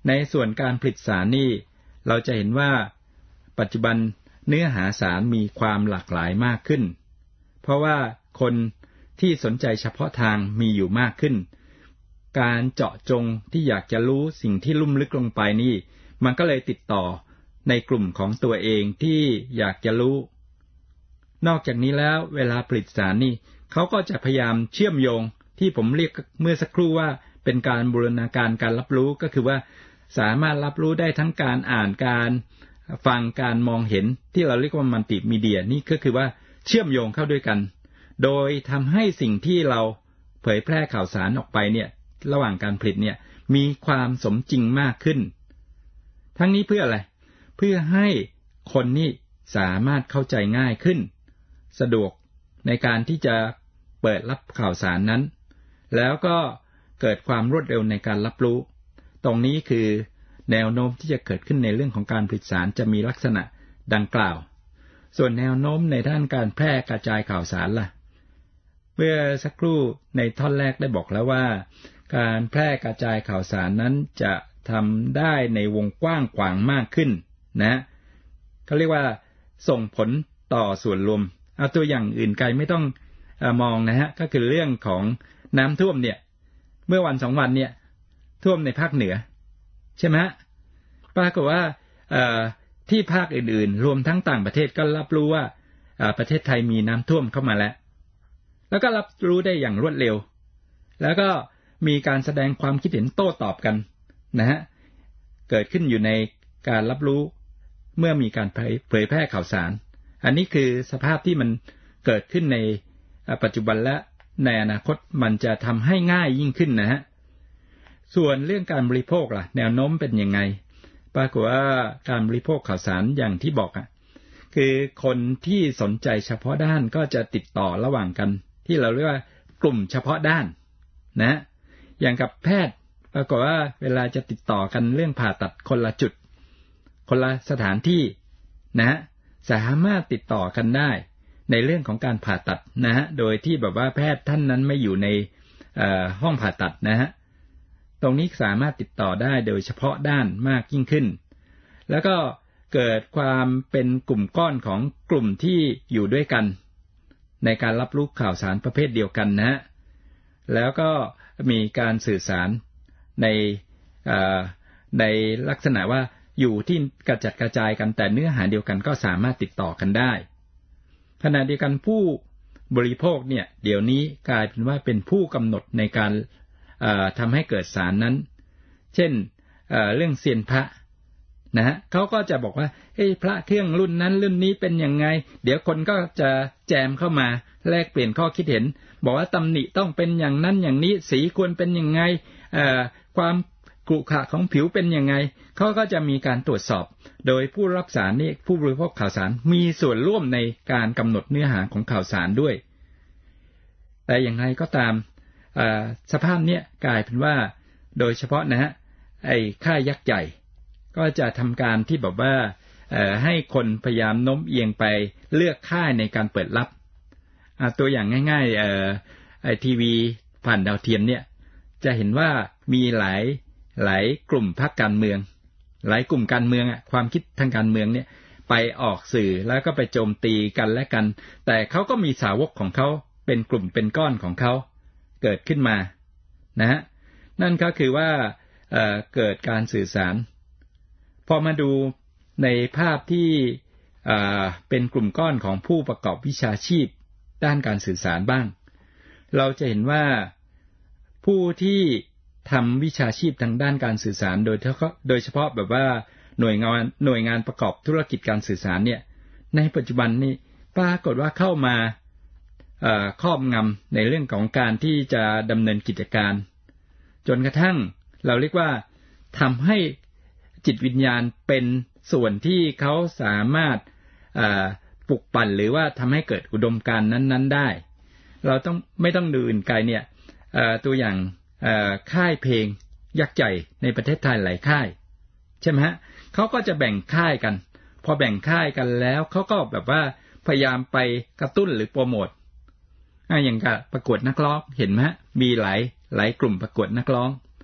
ในส่วนการผลิตสารนี่เราจะเห็นว่าปัจจุบันเนื้อหาสารมีความหลากหลายมากขึ้นเพราะว่าคนที่สนใจเฉพาะทางมีอยู่มากขึ้นการเจาะจงที่อยากจะรู้สิ่งที่ลุ่มลึกลงไปนี่มันก็เลยติดต่อในกลุ่มของตัวเองที่อยากจะรู้นอกจากนี้แล้วเวลาผลิตสารนี่เขาก็จะพยายามเชื่อมโยงที่ผมเรียกเมื่อสักครู่ว่าเป็นการบูรณาการการรับรู้ก็คือว่าสามารถรับรู้ได้ทั้งการอ่านการฟังการมองเห็นที่เราเรียกว่ามัลติมีเดียนี่ก็คือว่าเชื่อมโยงเข้าด้วยกันโดยทำให้สิ่งที่เราเผยแพร่ข่าวสารออกไปเนี่ยระหว่างการผลิตเนี่ยมีความสมจริงมากขึ้นทั้งนี้เพื่ออะไรเพื่อให้คนนี่สามารถเข้าใจง่ายขึ้นสะดวกในการที่จะเปิดรับข่าวสารนั้นแล้วก็เกิดความรวดเร็วในการรับรู้ตรงนี้คือแนวโน้มที่จะเกิดขึ้นในเรื่องของการผลิตสารจะมีลักษณะดังกล่าวส่วนแนวโน้มในด้านการแพร่กระจายข่าวสารล่ะเมื่อสักครู่ในท่อนแรกได้บอกแล้วว่าการแพร่กระจายข่าวสารนั้นจะทำได้ในวงกว้างขวางมากขึ้นนะเขาเรียกว่าส่งผลต่อส่วนรวมเอาตัวอย่างอื่นไกลไม่ต้องเอ่อมองนะฮะก็คือเรื่องของน้ำท่วมเนี่ยเมื่อวันสองวันเนี่ยท่วมในภาคเหนือใช่ไหมปรากฏว่าเอ่อที่ภาคอื่นๆรวมทั้งต่างประเทศก็รับรู้ว่าประเทศไทยมีน้ำท่วมเข้ามาแล้วแล้วก็รับรู้ได้อย่างรวดเร็วแล้วก็มีการแสดงความคิดเห็นโต้ตอบกันนะฮะเกิดขึ้นอยู่ในการรับรู้เมื่อมีการเผยแพร่ข่าวสารอันนี้คือสภาพที่มันเกิดขึ้นในปัจจุบันและในอนาคตมันจะทำให้ง่ายยิ่งขึ้นนะฮะส่วนเรื่องการบริโภคล่ะแนวโน้มเป็นยังไงปรากฏว่าการบริโภคข่าวสารอย่างที่บอกอ่ะคือคนที่สนใจเฉพาะด้านก็จะติดต่อระหว่างกันที่เราเรียกว่ากลุ่มเฉพาะด้านนะอย่างกับแพทย์ปรากฏว่าเวลาจะติดต่อกันเรื่องผ่าตัดคนละจุดคนละสถานที่นะสามารถติดต่อกันได้ในเรื่องของการผ่าตัดนะฮะโดยที่แบบว่าแพทย์ท่านนั้นไม่อยู่ในเอ่อห้องผ่าตัดนะฮะตรงนี้สามารถติดต่อได้โดยเฉพาะด้านมากยิ่งขึ้นแล้วก็เกิดความเป็นกลุ่มก้อนของกลุ่มที่อยู่ด้วยกันในการรับรู้ข่าวสารประเภทเดียวกันนะฮะแล้วก็มีการสื่อสารในในลักษณะว่าอยู่ที่กระจัดกระจายกันแต่เนื้อหาเดียวกันก็สามารถติดต่อกันได้ขณะเดียวกันผู้บริโภคเนี่ยเดี๋ยวนี้กลายเป็นว่าเป็นผู้กำหนดในการทำให้เกิดสารนั้นเช่น เ, เรื่องเซียนพระนะฮะเขาก็จะบอกว่าเฮ้ยพระเครื่องรุ่นนั้นรุ่นนี้เป็นยังไงเดี๋ยวคนก็จะแจมเข้ามาแลกเปลี่ยนข้อคิดเห็นบอกว่าตำหนิต้องเป็นอย่างนั้นอย่างนี้สีควรเป็นยังไงความกรุขระของผิวเป็นยังไงเขาก็จะมีการตรวจสอบโดยผู้รับสารนี่ผู้บริโภคข่าวสารมีส่วนร่วมในการกำหนดเนื้อหาของข่าวสารด้วยแต่อย่างไรก็ตามสภาพเนี้ยกลายเป็นว่าโดยเฉพาะนะฮะไอ้ค่ายยักษ์ใหญ่ก็จะทำการที่แบบว่าให้คนพยายามโน้มเอียงไปเลือกค่ายในการเปิดรับตัวอย่างง่ายๆไอ้ทีวีผ่านดาวเทียมเนี่ยจะเห็นว่ามีหลายหลายกลุ่มพรรคการเมืองหลายกลุ่มการเมืองอ่ะความคิดทางการเมืองเนี่ยไปออกสื่อแล้วก็ไปโจมตีกันและกันแต่เขาก็มีสาวกของเขาเป็นกลุ่มเป็นก้อนของเขาเกิดขึ้นมานะฮะนั่นก็คือว่า เอ่อ เกิดการสื่อสารพอมาดูในภาพที่เป็นกลุ่มก้อนของผู้ประกอบวิชาชีพด้านการสื่อสารบ้างเราจะเห็นว่าผู้ที่ทำวิชาชีพทางด้านการสื่อสารโดยโดยเฉพาะแบบว่าหน่วยงานหน่วยงานประกอบธุรกิจการสื่อสารเนี่ยในปัจจุบันนี้ปรากฏว่าเข้ามาครอบงำในเรื่องของการที่จะดำเนินกิจการจนกระทั่งเราเรียกว่าทำให้จิตวิญญาณเป็นส่วนที่เขาสามารถปลุกปั่นหรือว่าทำให้เกิดอุดมการณ์นั้นๆได้เราต้องไม่ต้องดูอื่นไกลเนี่ยตัวอย่างค่ายเพลงยักษ์ใหญ่ในประเทศไทยหลายค่ายใช่ไหมฮะเขาก็จะแบ่งค่ายกันพอแบ่งค่ายกันแล้วเขาก็แบบว่าพยายามไปกระตุ้นหรือโปรโมทอย่างกับประกวดนักร้องเห็นไหมฮะมีหลายหลายกลุ่มประกวดนักร้อง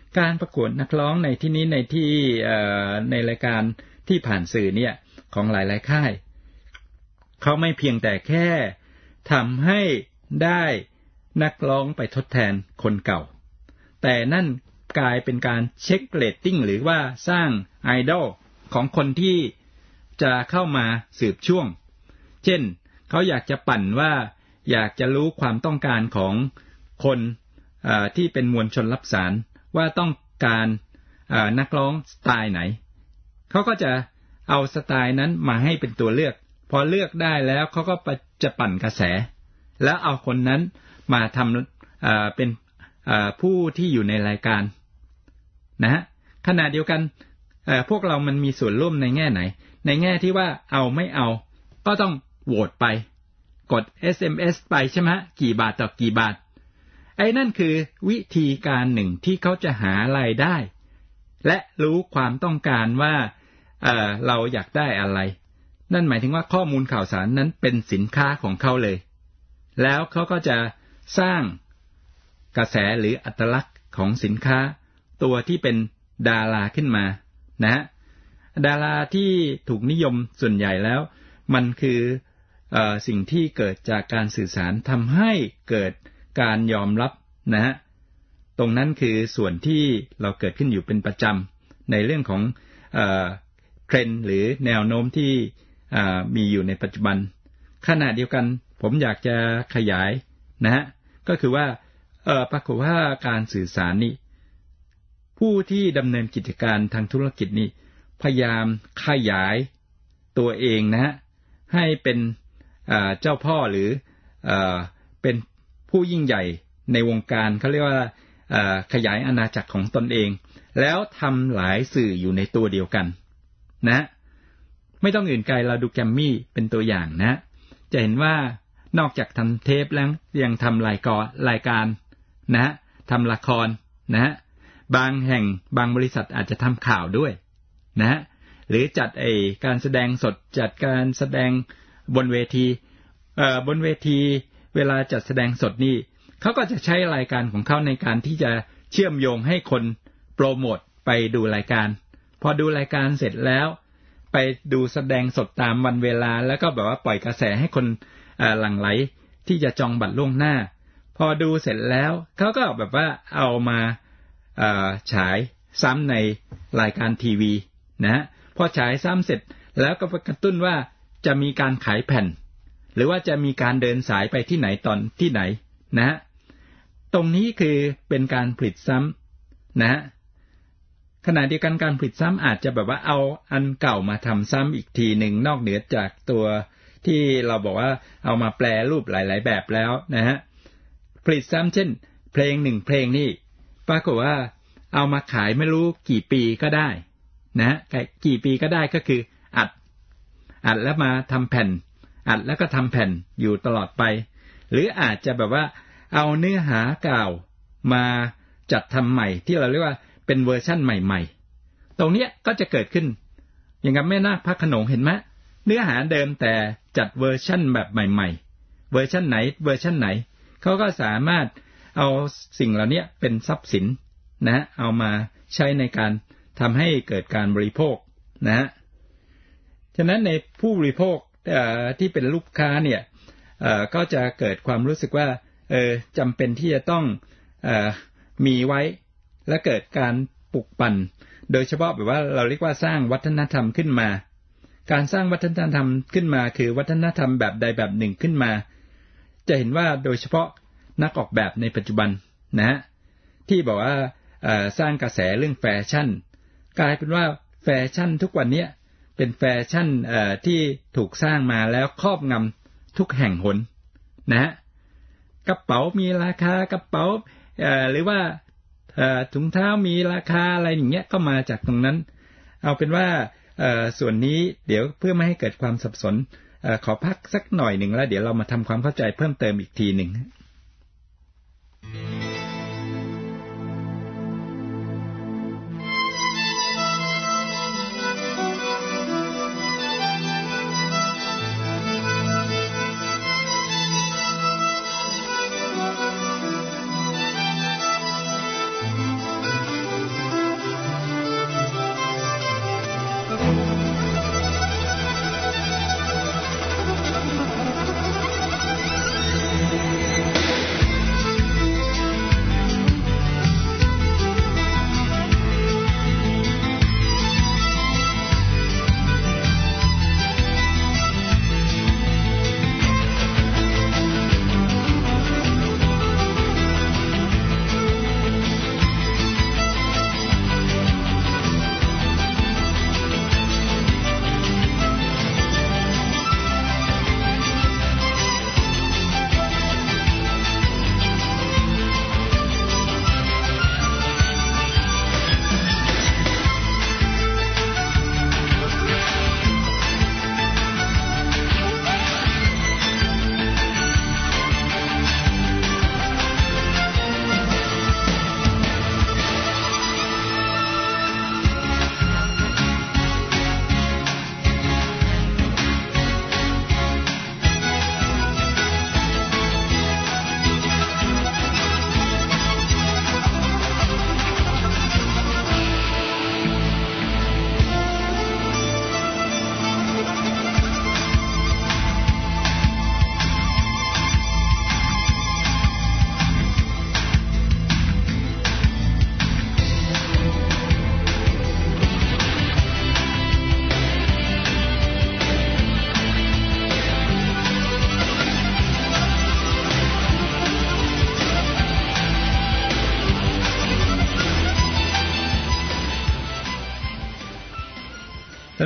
การประกวดนักร้องในที่นี้ในที่ในรายการที่ผ่านสื่อเนี่ยของหลายๆค่ายเขาไม่เพียงแต่แค่ทำให้ได้นักร้องไปทดแทนคนเก่าแต่นั่นกลายเป็นการเช็คเรตติ้งหรือว่าสร้างไอดอลของคนที่จะเข้ามาสืบช่วงเช่นเขาอยากจะปั่นว่าอยากจะรู้ความต้องการของคนที่เป็นมวลชนรับสารว่าต้องการนักร้องสไตล์ไหนเขาก็จะเอาสไตล์นั้นมาให้เป็นตัวเลือกพอเลือกได้แล้วเขาก็จะปั่นกระแสแล้วเอาคนนั้นมาทำเป็นผู้ที่อยู่ในรายการนะฮะขณะเดียวกันพวกเรามันมีส่วนร่วมในแง่ไหนในแง่ที่ว่าเอาไม่เอาก็ต้องโหวตไปกด เอส เอ็ม เอส ไปใช่ไหมกี่บาทต่อกี่บาทไอ้นั่นคือวิธีการหนึ่งที่เขาจะหารายได้และรู้ความต้องการว่า เอ่อ เราอยากได้อะไรนั่นหมายถึงว่าข้อมูลข่าวสารนั้นเป็นสินค้าของเขาเลยแล้วเขาก็จะสร้างกระแสหรืออัตลักษณ์ของสินค้าตัวที่เป็นดาราขึ้นมานะดาราที่ถูกนิยมส่วนใหญ่แล้วมันคือเอ่อสิ่งที่เกิดจากการสื่อสารทำให้เกิดการยอมรับนะฮะตรงนั้นคือส่วนที่เราเกิดขึ้นอยู่เป็นประจำในเรื่องของเอ่อเทรนด์หรือแนวโน้มที่อ่ามีอยู่ในปัจจุบันขณะเดียวกันผมอยากจะขยายนะฮะก็คือว่าเอ่อปรากฏว่าการสื่อสารนี่ผู้ที่ดำเนินกิจการทางธุรกิจนี่พยายามขยายตัวเองนะฮะให้เป็นอ่าเจ้าพ่อหรือเอ่อเป็นผู้ยิ่งใหญ่ในวงการเขาเรียกว่าอ่าขยายอาณาจักรของตนเองแล้วทำหลายสื่ออยู่ในตัวเดียวกันนะไม่ต้องอื่นไกลเราดูแกรมมี่เป็นตัวอย่างนะจะเห็นว่านอกจากทำเทปแล้วยังทำรายการรายการนะทำละครนะบางแห่งบางบริษัทอาจจะทำข่าวด้วยนะหรือจัดไอ้การแสดงสดจัดการแสดงบนเวทีเอ่อบนเวทีเวลาจัดแสดงสดนี่เขาก็จะใช้รายการของเขาในการที่จะเชื่อมโยงให้คนโปรโมทไปดูรายการพอดูรายการเสร็จแล้วไปดูแสดงสดตามวันเวลาแล้วก็แบบว่าปล่อยกระแสให้คนเอ่อหลั่งไหลที่จะจองบัตรล่วงหน้าพอดูเสร็จแล้วเขาก็แบบว่าเอามาเอ่อฉายซ้ำในรายการทีวีนะพอฉายซ้ำเสร็จแล้วก็กระตุ้นว่าจะมีการขายแผ่นหรือว่าจะมีการเดินสายไปที่ไหนตอนที่ไหนนะตรงนี้คือเป็นการผลิตซ้ำนะขณะเดียวกันการผลิตซ้ำอาจจะแบบว่าเอาอันเก่ามาทำซ้ำอีกทีหนึ่งนอกเหนือจากตัวที่เราบอกว่าเอามาแปลรูปหลายๆแบบแล้วนะฮะผลิตซ้ำเช่นเพลงหนึ่งเพลงนี่ปรากฏว่าเอามาขายไม่รู้กี่ปีก็ได้นะกี่ปีก็ได้ก็คืออัดอัดแล้วมาทำแผ่นอัดแล้วก็ทำแผ่นอยู่ตลอดไปหรืออาจจะแบบว่าเอาเนื้อหาเก่ามาจัดทำใหม่ที่เราเรียกว่าเป็นเวอร์ชั่นใหม่ๆตรงนี้ก็จะเกิดขึ้นอย่างกับแม่นาคพระโขนงเห็นไหมเนื้อหาเดิมแต่จัดเวอร์ชั่นแบบใหม่ๆเวอร์ชั่นไหนเวอร์ชั่นไหนเขาก็สามารถเอาสิ่งเหล่านี้เป็นทรัพย์สินนะเอามาใช้ในการทำให้เกิดการบริโภคนะฮะฉะนั้นในผู้บริโภคที่เป็นลูกค้าเนี่ยก็จะเกิดความรู้สึกว่าเออจำเป็นที่จะต้องเอ่อมีไว้และเกิดการปลุกปั่นโดยเฉพาะแบบว่าเราเรียกว่าสร้างวัฒนธรรมขึ้นมาการสร้างวัฒนธรรมขึ้นมาคือวัฒนธรรมแบบใดแบบหนึ่งขึ้นมาจะเห็นว่าโดยเฉพาะนักออกแบบในปัจจุบันนะฮะที่บอกว่าสร้างกระแสเรื่องแฟชั่นกลายเป็นว่าแฟชั่นทุกวันนี้เป็นแฟชั่นที่ถูกสร้างมาแล้วครอบงำทุกแห่งหนนะฮะกระเป๋ามีราคากระเป๋าหรือว่าถุงเท้ามีราคาอะไรอย่างเงี้ยก็มาจากตรงนั้นเอาเป็นว่าส่วนนี้เดี๋ยวเพื่อไม่ให้เกิดความสับสนขอพักสักหน่อยหนึ่งแล้วเดี๋ยวเรามาทำความเข้าใจเพิ่มเติมอีกทีหนึ่ง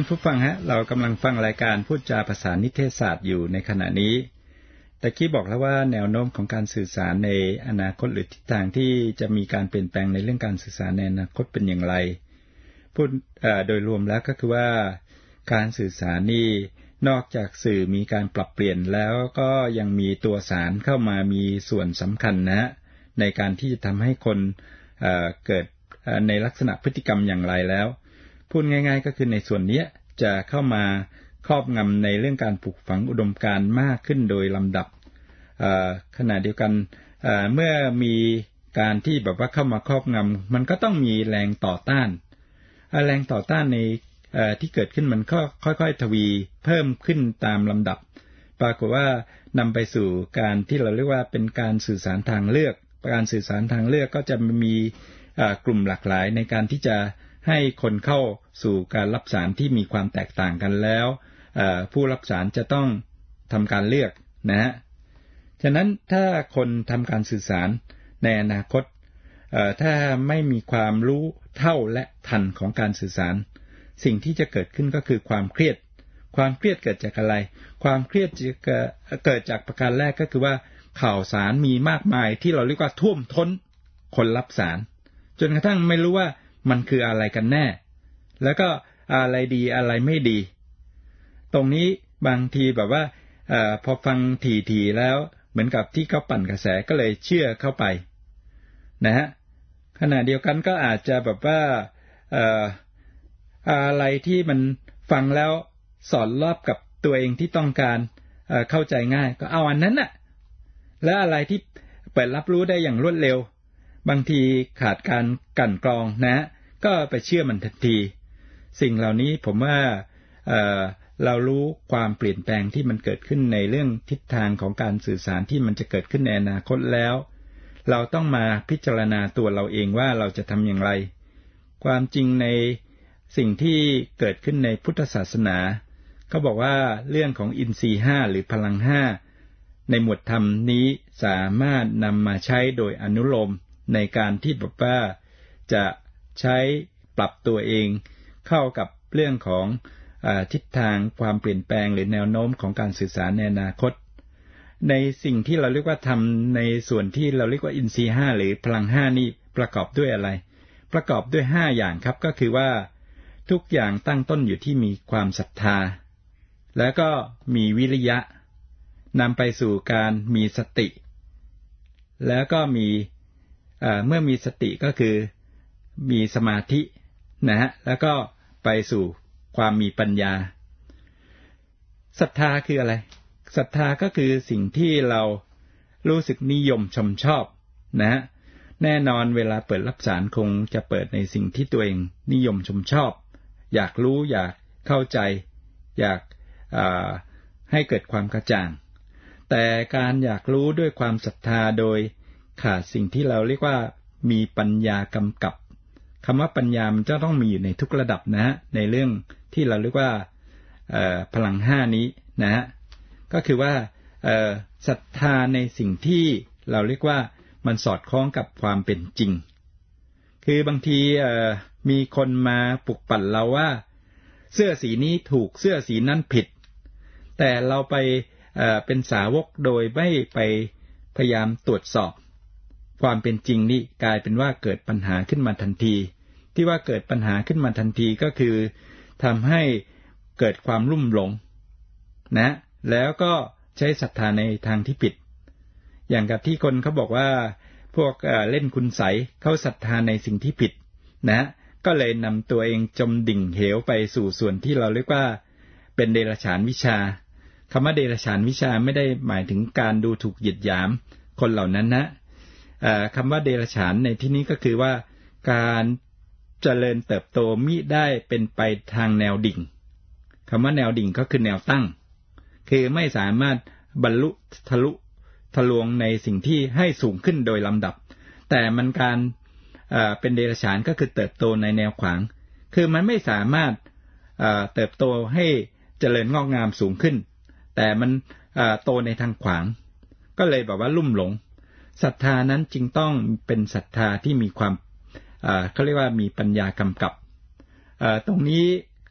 านผู้ฟังฮะเรากำลังฟังรายการพูดจาภาษานิเทศศาสตร์อยู่ในขณะนี้แต่กี้บอกแล้วว่าแนวโน้มของการสื่อสารในอนาคตหรือทิศทางที่จะมีการเปลี่ยนแปลงในเรื่องการสื่อสารในอนาคตเป็นอย่างไรพูดโดยรวมแล้วก็คือว่าการสื่อสารนี่นอกจากสื่อมีการปรับเปลี่ยนแล้วก็ยังมีตัวสารเข้ามามีส่วนสำคัญนะในการที่จะทำให้คนเอ่อเกิดในลักษณะพฤติกรรมอย่างไรแล้วพูดง่ายๆก็คือในส่วนนี้จะเข้ามาครอบงำในเรื่องการปลูกฝังอุดมการณ์มากขึ้นโดยลำดับขณะเดียวกันเมื่อมีการที่แบบว่าเข้ามาครอบงำมันก็ต้องมีแรงต่อต้านแรงต่อต้านในที่เกิดขึ้นมันก็ค่อยๆทวีเพิ่มขึ้นตามลำดับปรากฏว่านำไปสู่การที่เราเรียกว่าเป็นการสื่อสารทางเลือกการสื่อสารทางเลือกก็จะมีกลุ่มหลากหลายในการที่จะให้คนเข้าสู่การรับสารที่มีความแตกต่างกันแล้วผู้รับสารจะต้องทำการเลือกนะฮะฉะนั้นถ้าคนทำการสื่อสารในอนาคตถ้าไม่มีความรู้เท่าและทันของการสื่อสารสิ่งที่จะเกิดขึ้นก็คือความเครียดความเครียดเกิดจากอะไรความเครียดจะเกิดจากประการแรกก็คือว่าข่าวสารมีมากมายที่เราเรียกว่าท่วมท้นคนรับสารจนกระทั่งไม่รู้ว่ามันคืออะไรกันแน่แล้วก็อะไรดีอะไรไม่ดีตรงนี้บางทีแบบว่าเอ่อพอฟังถี่ๆแล้วเหมือนกับที่เขาปั่นกระแสก็เลยเชื่อเข้าไปนะฮะขณะเดียวกันก็อาจจะแบบว่าเอ่ออะไรที่มันฟังแล้วสอดรับกับตัวเองที่ต้องการเอ่อเข้าใจง่ายก็เอาอันนั้นน่ะและอะไรที่เปิดรับรู้ได้อย่างรวดเร็วบางทีขาดการกลั่นกรองนะก็ไปเชื่อมันทันทีสิ่งเหล่านี้ผมว่าเอ่อเรารู้ความเปลี่ยนแปลงที่มันเกิดขึ้นในเรื่องทิศทางของการสื่อสารที่มันจะเกิดขึ้นในอนาคตแล้วเราต้องมาพิจารณาตัวเราเองว่าเราจะทำอย่างไรความจริงในสิ่งที่เกิดขึ้นในพุทธศาสนาเขาบอกว่าเรื่องของอินทรีย์ห้าหรือพลังห้าในหมวดธรรมนี้สามารถนำมาใช้โดยอนุโลมในการที่แบบว่าจะใช้ปรับตัวเองเข้ากับเรื่องของเอ่อทิศทางความเปลี่ยนแปลงหรือแนวโน้มของการสื่อสารในอนาคตในสิ่งที่เราเรียกว่าทำในส่วนที่เราเรียกว่าอินทรีย์ห้าหรือพลังห้านี่ประกอบด้วยอะไรประกอบด้วยห้าอย่างครับก็คือว่าทุกอย่างตั้งต้นอยู่ที่มีความศรัทธาแล้วก็มีวิริยะนำไปสู่การมีสติแล้วก็มีเอ่อเมื่อมีสติก็คือมีสมาธินะฮะแล้วก็ไปสู่ความมีปัญญาศรัทธาคืออะไรศรัทธาก็คือสิ่งที่เรารู้สึกนิยมชมชอบนะฮะแน่นอนเวลาเปิดรับสารคงจะเปิดในสิ่งที่ตัวเองนิยมชมชอบอยากรู้อยากเข้าใจอยากอ่าให้เกิดความกระจ่างแต่การอยากรู้ด้วยความศรัทธาโดยขาดสิ่งที่เราเรียกว่ามีปัญญากำกับคำว่าปัญญามันจะต้องมีอยู่ในทุกระดับนะฮะในเรื่องที่เราเรียกว่าพลังห้านี้นะฮะก็คือว่าศรัทธาในสิ่งที่เราเรียกว่ามันสอดคล้องกับความเป็นจริงคือบางทีมีคนมาปลุกปั่นเราว่าเสื้อสีนี้ถูกเสื้อสีนั้นผิดแต่เราไปเอ่อเป็นสาวกโดยไม่ไปพยายามตรวจสอบความเป็นจริงนี่กลายเป็นว่าเกิดปัญหาขึ้นมาทันทีที่ว่าเกิดปัญหาขึ้นมาทันทีก็คือทำให้เกิดความลุ่มหลงนะแล้วก็ใช้ศรัทธาในทางที่ผิดอย่างกับที่คนเขาบอกว่าพวกเอ่อเล่นคุณไสยเขาศรัทธาในสิ่งที่ผิดนะก็เลยนำตัวเองจมดิ่งเหวไปสู่ส่วนที่เราเรียกว่าเป็นเดรัจฉานวิชาคำว่าเดรัจฉานวิชาไม่ได้หมายถึงการดูถูกเหยียดหยามคนเหล่านั้นนะคำว่าเดรัจฉานในที่นี้ก็คือว่าการเจริญเติบโตมิได้เป็นไปทางแนวดิ่งคำว่าแนวดิ่งก็คือแนวตั้งคือไม่สามารถบรรลุทะลุทะลวงในสิ่งที่ให้สูงขึ้นโดยลำดับแต่มันการเป็นเดรัจฉานก็คือเติบโตในแนวขวางคือมันไม่สามารถเติบโตให้เจริญงอกงามสูงขึ้นแต่มันโตในทางขวางก็เลยแบบว่าลุ่มหลงศรัทธานั้นจึงต้องเป็นศรัทธาที่มีความเขาเรียกว่ามีปัญญากำกับตรงนี้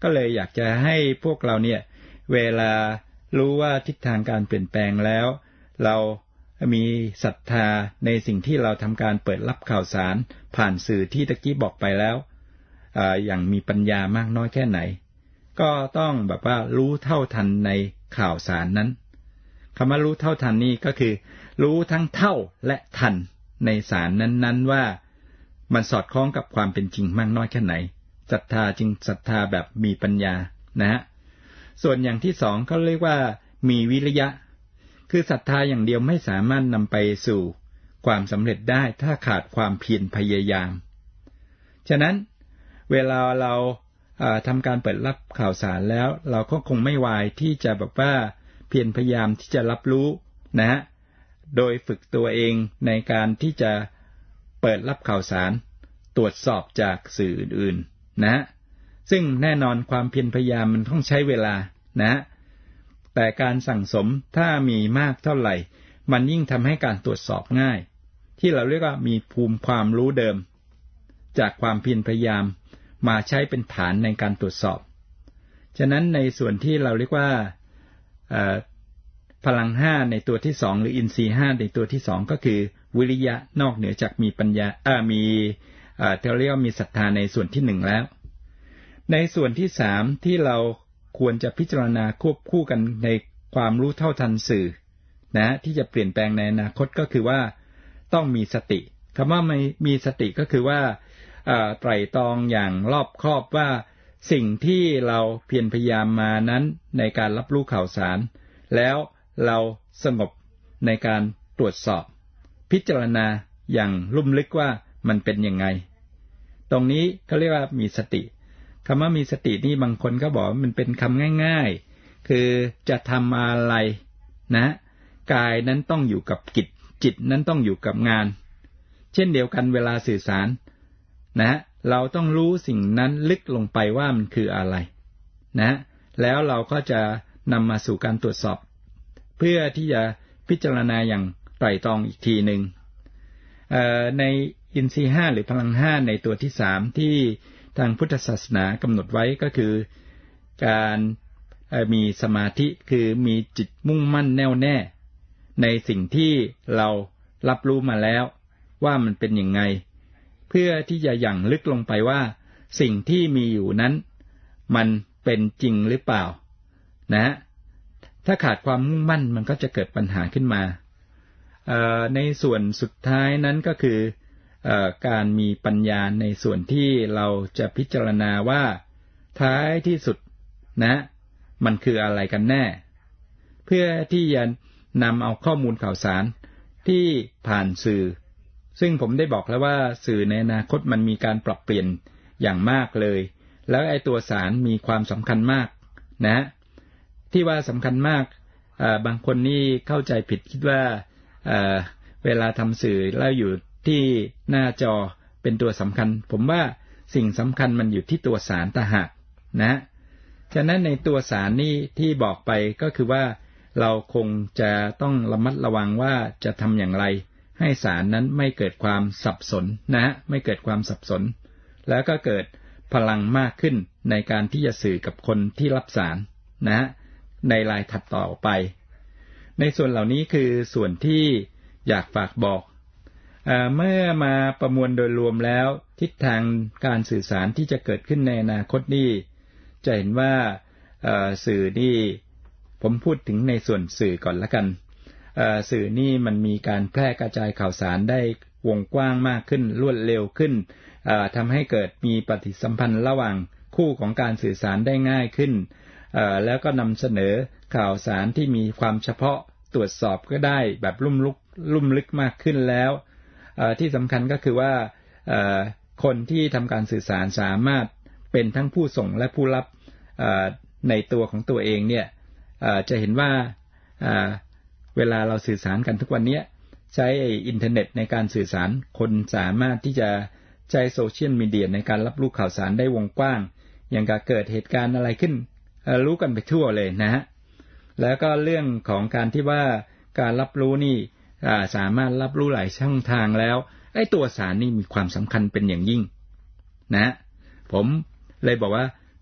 ก็เลยอยากจะให้พวกเราเนี่ยเวลารู้ว่าทิศทางการเปลี่ยนแปลงแล้วเรามีศรัทธาในสิ่งที่เราทำการเปิดรับข่าวสารผ่านสื่อที่ตะกี้บอกไปแล้วอ่าอย่างมีปัญญามากน้อยแค่ไหนก็ต้องแบบว่ารู้เท่าทันในข่าวสารนั้นคำว่ารู้เท่าทันนี่ก็คือรู้ทั้งเท่าและทันในสารนั้นๆว่ามันสอดคล้องกับความเป็นจริงมากน้อยแค่ไหนศรัทธาจริงศรัทธาแบบมีปัญญานะฮะส่วนอย่างที่สองก็เรียกว่ามีวิริยะคือศรัทธาอย่างเดียวไม่สามารถนำไปสู่ความสำเร็จได้ถ้าขาดความเพียรพยายามฉะนั้นเวลาเราทำการเปิดรับข่าวสารแล้วเราก็คงไม่วายที่จะแบบว่าเพียรพยายามที่จะรับรู้นะฮะโดยฝึกตัวเองในการที่จะเปิดรับข่าวสารตรวจสอบจากสื่ออื่นๆนะซึ่งแน่นอนความเพียรพยายามมันต้องใช้เวลานะแต่การสั่งสมถ้ามีมากเท่าไหร่มันยิ่งทำให้การตรวจสอบง่ายที่เราเรียกว่ามีภูมิความรู้เดิมจากความเพียรพยายามมาใช้เป็นฐานในการตรวจสอบฉะนั้นในส่วนที่เราเรียกว่าพลังห้าในตัวที่สองหรืออินทรีย์ห้าในตัวที่สองก็คือวิริยะนอกเหนือจากมีปัญญาอ่ามีอ่าเรียกว่ามีศรัทธาในส่วนที่หนึ่งแล้วในส่วนที่สามที่เราควรจะพิจารณาควบคู่กันในความรู้เท่าทันสื่อนะที่จะเปลี่ยนแปลงในอนาคตก็คือว่าต้องมีสติคำว่ามีสติก็คือว่าไตร่ตรองอย่างรอบคอบว่าสิ่งที่เราเพียรพยายามมานั้นในการรับรู้ข่าวสารแล้วเราสงบในการตรวจสอบพิจารณาอย่างลุ่มลึกว่ามันเป็นยังไงตรงนี้เขาเรียกว่ามีสติคำว่ามีสตินี่บางคนก็บอกมันเป็นคำง่ายๆคือจะทำอะไรนะกายนั้นต้องอยู่กับกิจจิตนั้นต้องอยู่กับงานเช่นเดียวกันเวลาสื่อสารนะเราต้องรู้สิ่งนั้นลึกลงไปว่ามันคืออะไรนะแล้วเราก็จะนำมาสู่การตรวจสอบเพื่อที่จะพิจารณาอย่างไตร่ตรองอีกทีหนึ่งในอินทรีย์ห้าหรือพลังห้าในตัวที่สามที่ทางพุทธศาสนากำหนดไว้ก็คือการมีสมาธิคือมีจิตมุ่งมั่นแน่วแน่ในสิ่งที่เรารับรู้มาแล้วว่ามันเป็นยังไงเพื่อที่จะหยั่งลึกลงไปว่าสิ่งที่มีอยู่นั้นมันเป็นจริงหรือเปล่านะถ้าขาดความมุ่งมั่นมันก็จะเกิดปัญหาขึ้นมาในส่วนสุดท้ายนั้นก็คือการมีปัญญาในส่วนที่เราจะพิจารณาว่าท้ายที่สุดนะมันคืออะไรกันแน่เพื่อที่จะนำเอาข้อมูลข่าวสารที่ผ่านสื่อซึ่งผมได้บอกแล้วว่าสื่อในอนาคตมันมีการปรับเปลี่ยนอย่างมากเลยแล้วไอ้ตัวสารมีความสำคัญมากนะที่ว่าสำคัญมากบางคนนี่เข้าใจผิดคิดว่าเ, เวลาทำสื่อแล้วอยู่ที่หน้าจอเป็นตัวสำคัญผมว่าสิ่งสำคัญมันอยู่ที่ตัวสารต่างหากนะฉะนั้นในตัวสารนี่ที่บอกไปก็คือว่าเราคงจะต้องระมัดระวังว่าจะทำอย่างไรให้สารนั้นไม่เกิดความสับสนนะไม่เกิดความสับสนแล้วก็เกิดพลังมากขึ้นในการที่จะสื่อกับคนที่รับสารนะในรายถัดต่อไปในส่วนเหล่านี้คือส่วนที่อยากฝากบอกเอ่อเมื่อมาประมวลโดยรวมแล้วทิศทางการสื่อสารที่จะเกิดขึ้นในอนาคตนี้จะเห็นว่าเอ่อสื่อนี่ผมพูดถึงในส่วนสื่อก่อนละกันเอ่อสื่อนี่มันมีการแพร่กระจายข่าวสารได้วงกว้างมากขึ้นรวดเร็วขึ้นเอ่อทำให้เกิดมีปฏิสัมพันธ์ระหว่างคู่ของการสื่อสารได้ง่ายขึ้นเอ่อแล้วก็นำเสนอข่าวสารที่มีความเฉพาะตรวจสอบก็ได้แบบลุ่มลึกลุ่มลึกมากขึ้นแล้วที่สำคัญก็คือว่าคนที่ทำการสื่อสารสามารถเป็นทั้งผู้ส่งและผู้รับในตัวของตัวเองเนี่ยจะเห็นว่าเวลาเราสื่อสารกันทุกวันนี้ใช้อินเทอร์เน็ตในการสื่อสารคนสามารถที่จะใช้โซเชียลมีเดียในการรับรู้ข่าวสารได้วงกว้างอย่างกับเกิดเหตุการณ์อะไรขึ้นรู้กันไปทั่วเลยนะฮะแล้วก็เรื่องของการที่ว่าการรับรู้นี่สามารถรับรู้หลายช่องทางแล้วไอ้ตัวสารนี่มีความสำคัญเป็นอย่างยิ่งนะผมเลยบอกว่า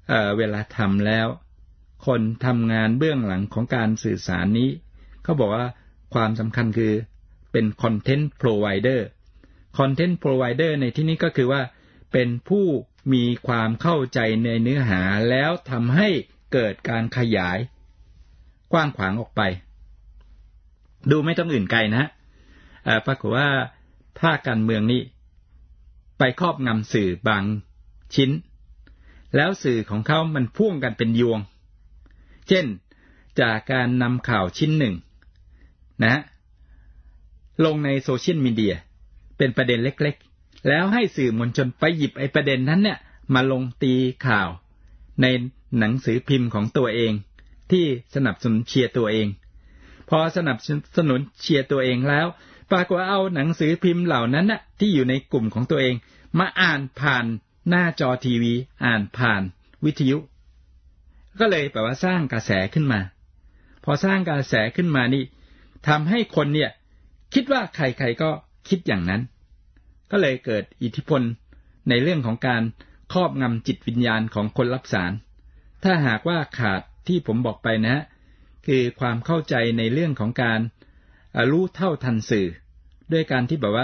เอ่อเวลาทำแล้วคนทำงานเบื้องหลังของการสื่อสารนี้เขาบอกว่าความสำคัญคือเป็น content provider content provider ในที่นี้ก็คือว่าเป็นผู้มีความเข้าใจในเนื้อหาแล้วทำให้เกิดการขยายกว้างขวางออกไปดูไม่ต้องอื่นไกลนะปรากฏว่าภาคการเมืองนี้ไปครอบงำสื่อบางชิ้นแล้วสื่อของเขามันพ่วงกันเป็นยวงเช่นจากการนำข่าวชิ้นหนึ่งนะลงในโซเชียลมีเดียเป็นประเด็นเล็กๆแล้วให้สื่อมวลชนไปหยิบไอ้ประเด็นนั้นเนี่ยมาลงตีข่าวในหนังสือพิมพ์ของตัวเองที่สนับสนุนเชียร์ตัวเองพอสนับสนุนเชียร์ตัวเองแล้วปรากฏว่าเอาหนังสือพิมพ์เหล่านั้นน่ะที่อยู่ในกลุ่มของตัวเองมาอ่านผ่านหน้าจอทีวีอ่านผ่านวิทยุก็เลยแปลว่าสร้างกระแสขึ้นมาพอสร้างกระแสขึ้นมานี่ทำให้คนเนี่ยคิดว่าใครๆก็คิดอย่างนั้นก็เลยเกิดอิทธิพลในเรื่องของการครอบงำจิตวิญญาณของคนรับสารถ้าหากว่าขาดที่ผมบอกไปนะคือความเข้าใจในเรื่องของการรู้เท่าทันสื่อด้วยการที่แบบว่า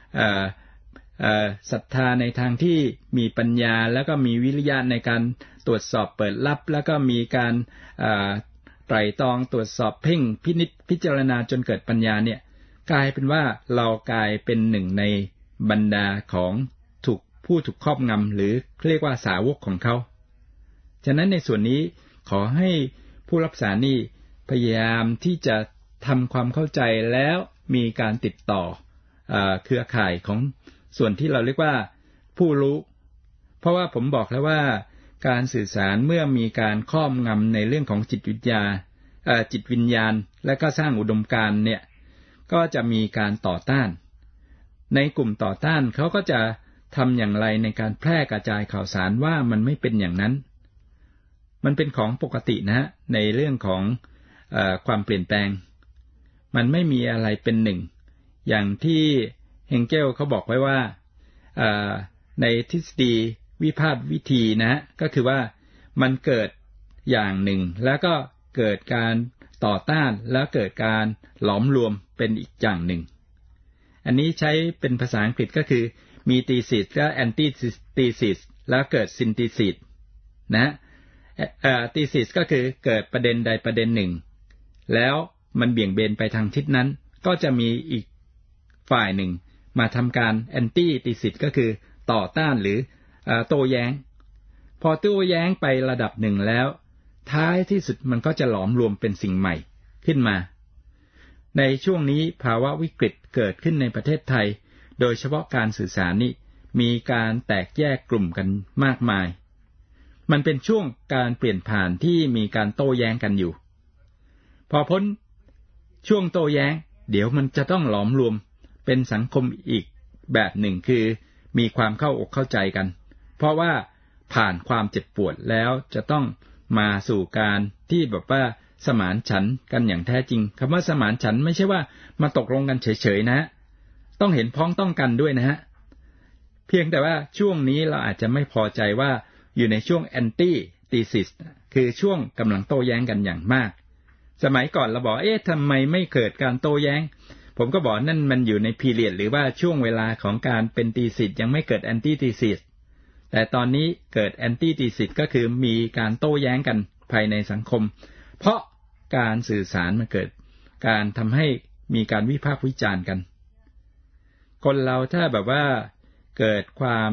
ศรัทธาในทางที่มีปัญญาแล้วก็มีวิริยะในการตรวจสอบเปิดลับแล้วก็มีการไตร่ตรองตรวจสอบเพ่งพินิจพิจารณาจนเกิดปัญญาเนี่ยกลายเป็นว่าเรากลายเป็นหนึ่งในบรรดาของถูกผู้ถูกครอบงำหรือเรียกว่าสาวกของเขาฉะนั้นในส่วนนี้ขอให้ผู้รับสารนี่พยายามที่จะทำความเข้าใจแล้วมีการติดต่อเอ่อเครือข่ายของส่วนที่เราเรียกว่าผู้รู้เพราะว่าผมบอกแล้วว่าการสื่อสารเมื่อมีการครอบงำในเรื่องของจิตวิทยาเอ่อจิตวิญญาณและก็สร้างอุดมการณ์เนี่ยก็จะมีการต่อต้านในกลุ่มต่อต้านเขาก็จะทำอย่างไรในการแพร่กระจายข่าวสารว่ามันไม่เป็นอย่างนั้นมันเป็นของปกตินะในเรื่องของเอ่อความเปลี่ยนแปลงมันไม่มีอะไรเป็นหนึ่งอย่างที่เฮงเกลเขาบอกไว้ว่าในทฤษฎีวิพากษ์วิธีนะก็คือว่ามันเกิดอย่างหนึ่งแล้วก็เกิดการต่อต้านแล้วเกิดการหลอมรวมเป็นอีกอย่างหนึ่งอันนี้ใช้เป็นภาษาอังกฤษก็คือมีตีซิสและแอนตี้ตีซิสแล้วเกิดซินติซิสนะเอ่อตีซิสก็คือเกิดประเด็นใดประเด็นหนึ่งแล้วมันเบี่ยงเบนไปทางทิศนั้นก็จะมีอีกฝ่ายหนึ่งมาทำการแอนตี้ตีซิสก็คือต่อต้านหรือโต้แย้งพอโต้แย้งไประดับหนึ่งแล้วท้ายที่สุดมันก็จะหลอมรวมเป็นสิ่งใหม่ขึ้นมาในช่วงนี้ภาวะวิกฤตเกิดขึ้นในประเทศไทยโดยเฉพาะการสื่อสารนี้มีการแตกแยกกลุ่มกันมากมายมันเป็นช่วงการเปลี่ยนผ่านที่มีการโต้แย้งกันอยู่พอพ้นช่วงโต้แย้งเดี๋ยวมันจะต้องหลอมรวมเป็นสังคมอีกแบบหนึ่งคือมีความเข้าอกเข้าใจกันเพราะว่าผ่านความเจ็บปวดแล้วจะต้องมาสู่การที่แบบว่าสมานฉันท์กันอย่างแท้จริงคำว่าสมานฉันท์ไม่ใช่ว่ามาตกลงกันเฉยๆนะต้องเห็นพ้องต้องกันด้วยนะฮะเพียงแต่ว่าช่วงนี้เราอาจจะไม่พอใจว่าอยู่ในช่วงแอนตี้ตีซิสคือช่วงกำลังโต้แย้งกันอย่างมากสมัยก่อนเราบอกเอ๊ะทำไมไม่เกิดการโต้แย้งผมก็บอกนั่นมันอยู่ในพีเรียดหรือว่าช่วงเวลาของการเป็นตีซิสยังไม่เกิดแอนตี้ตีซิสแต่ตอนนี้เกิดแอนตี้ตีซิสก็คือมีการโต้แย้งกันภายในสังคมเพราะการสื่อสารมันเกิดการทำให้มีการวิพากษ์วิจารณ์กันคนเราถ้าแบบว่าเกิดความ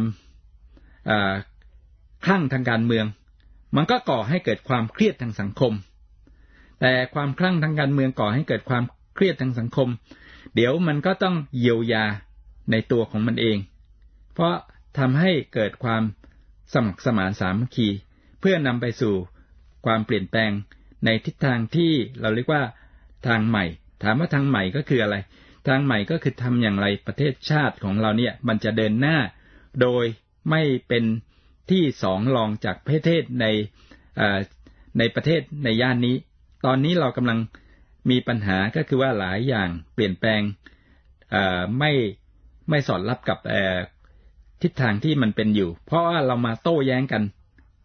คลั่งทางการเมืองมันก็ก่อให้เกิดความเครียดทางสังคมแต่ความคลั่งทางการเมืองก่อให้เกิดความเครียดทางสังคมเดี๋ยวมันก็ต้องเยียวยาในตัวของมันเองเพราะทำให้เกิดความสมัครสมานสามัคคีเพื่อนำไปสู่ความเปลี่ยนแปลงในทิศทางที่เราเรียกว่าทางใหม่ถามว่าทางใหม่ก็คืออะไรทางใหม่ก็คือทำอย่างไรประเทศชาติของเราเนี่ยมันจะเดินหน้าโดยไม่เป็นที่สองรองจากประเทศในในประเทศในย่านนี้ตอนนี้เรากำลังมีปัญหาก็คือว่าหลายอย่างเปลี่ยนแปลงไม่ไม่สอดรับกับทิศทางที่มันเป็นอยู่เพราะว่าเรามาโต้แย้งกัน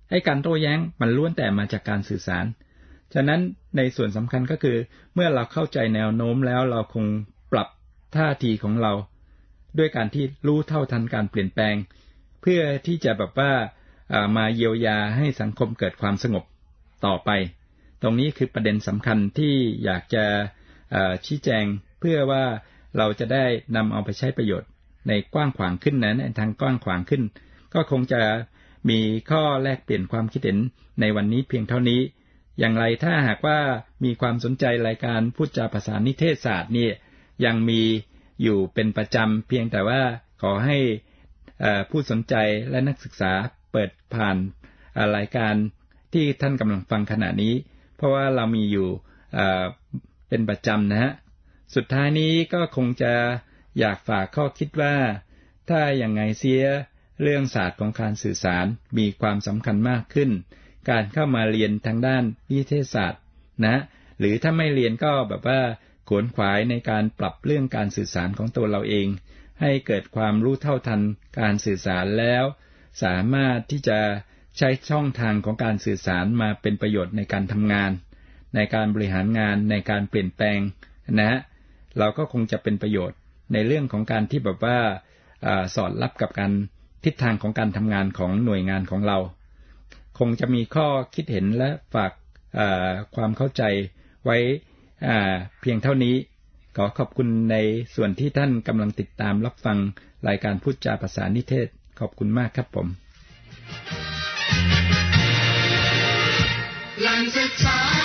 ไอ้การโต้แย้งมันล้วนแต่มาจากการสื่อสารฉะนั้นในส่วนสำคัญก็คือเมื่อเราเข้าใจแนวโน้มแล้วเราคงปรับท่าทีของเราด้วยการที่รู้เท่าทันการเปลี่ยนแปลงเพื่อที่จะแบบว่ามาเยียวยาให้สังคมเกิดความสงบต่อไปตรงนี้คือประเด็นสำคัญที่อยากจะชี้แจงเพื่อว่าเราจะได้นำเอาไปใช้ประโยชน์ในกว้างขวางขึ้นนั้นในทางกว้างขวางขึ้นก็คงจะมีข้อแลกเปลี่ยนความคิดเห็นในวันนี้เพียงเท่านี้อย่างไรถ้าหากว่ามีความสนใจรายการพูดจาภาษานิเทศศาสตร์นี่ยังมีอยู่เป็นประจำเพียงแต่ว่าขอให้ผู้สนใจและนักศึกษาเปิดผ่านรายการที่ท่านกำลังฟังขณะนี้เพราะว่าเรามีอยู่เป็นประจำนะฮะสุดท้ายนี้ก็คงจะอยากฝากข้อคิดว่าถ้าอย่างไงเสียเรื่องศาสตร์ของการสื่อสารมีความสำคัญมากขึ้นการเข้ามาเรียนทางด้านนิเทศศาสตร์นะหรือถ้าไม่เรียนก็แบบว่าขวนขวายในการปรับเรื่องการสื่อสารของตัวเราเองให้เกิดความรู้เท่าทันการสื่อสารแล้วสามารถที่จะใช้ช่องทางของการสื่อสารมาเป็นประโยชน์ในการทำงานในการบริหารงานในการเปลี่ยนแปลงนะเราก็คงจะเป็นประโยชน์ในเรื่องของการที่แบบว่าสอดรับกับการทิศทางของการทำงานของหน่วยงานของเราคงจะมีข้อคิดเห็นและฝากความเข้าใจไว้เพียงเท่านี้ขอขอบคุณในส่วนที่ท่านกำลังติดตามรับฟังรายการพูดจาภาษานิเทศขอบคุณมากครับผม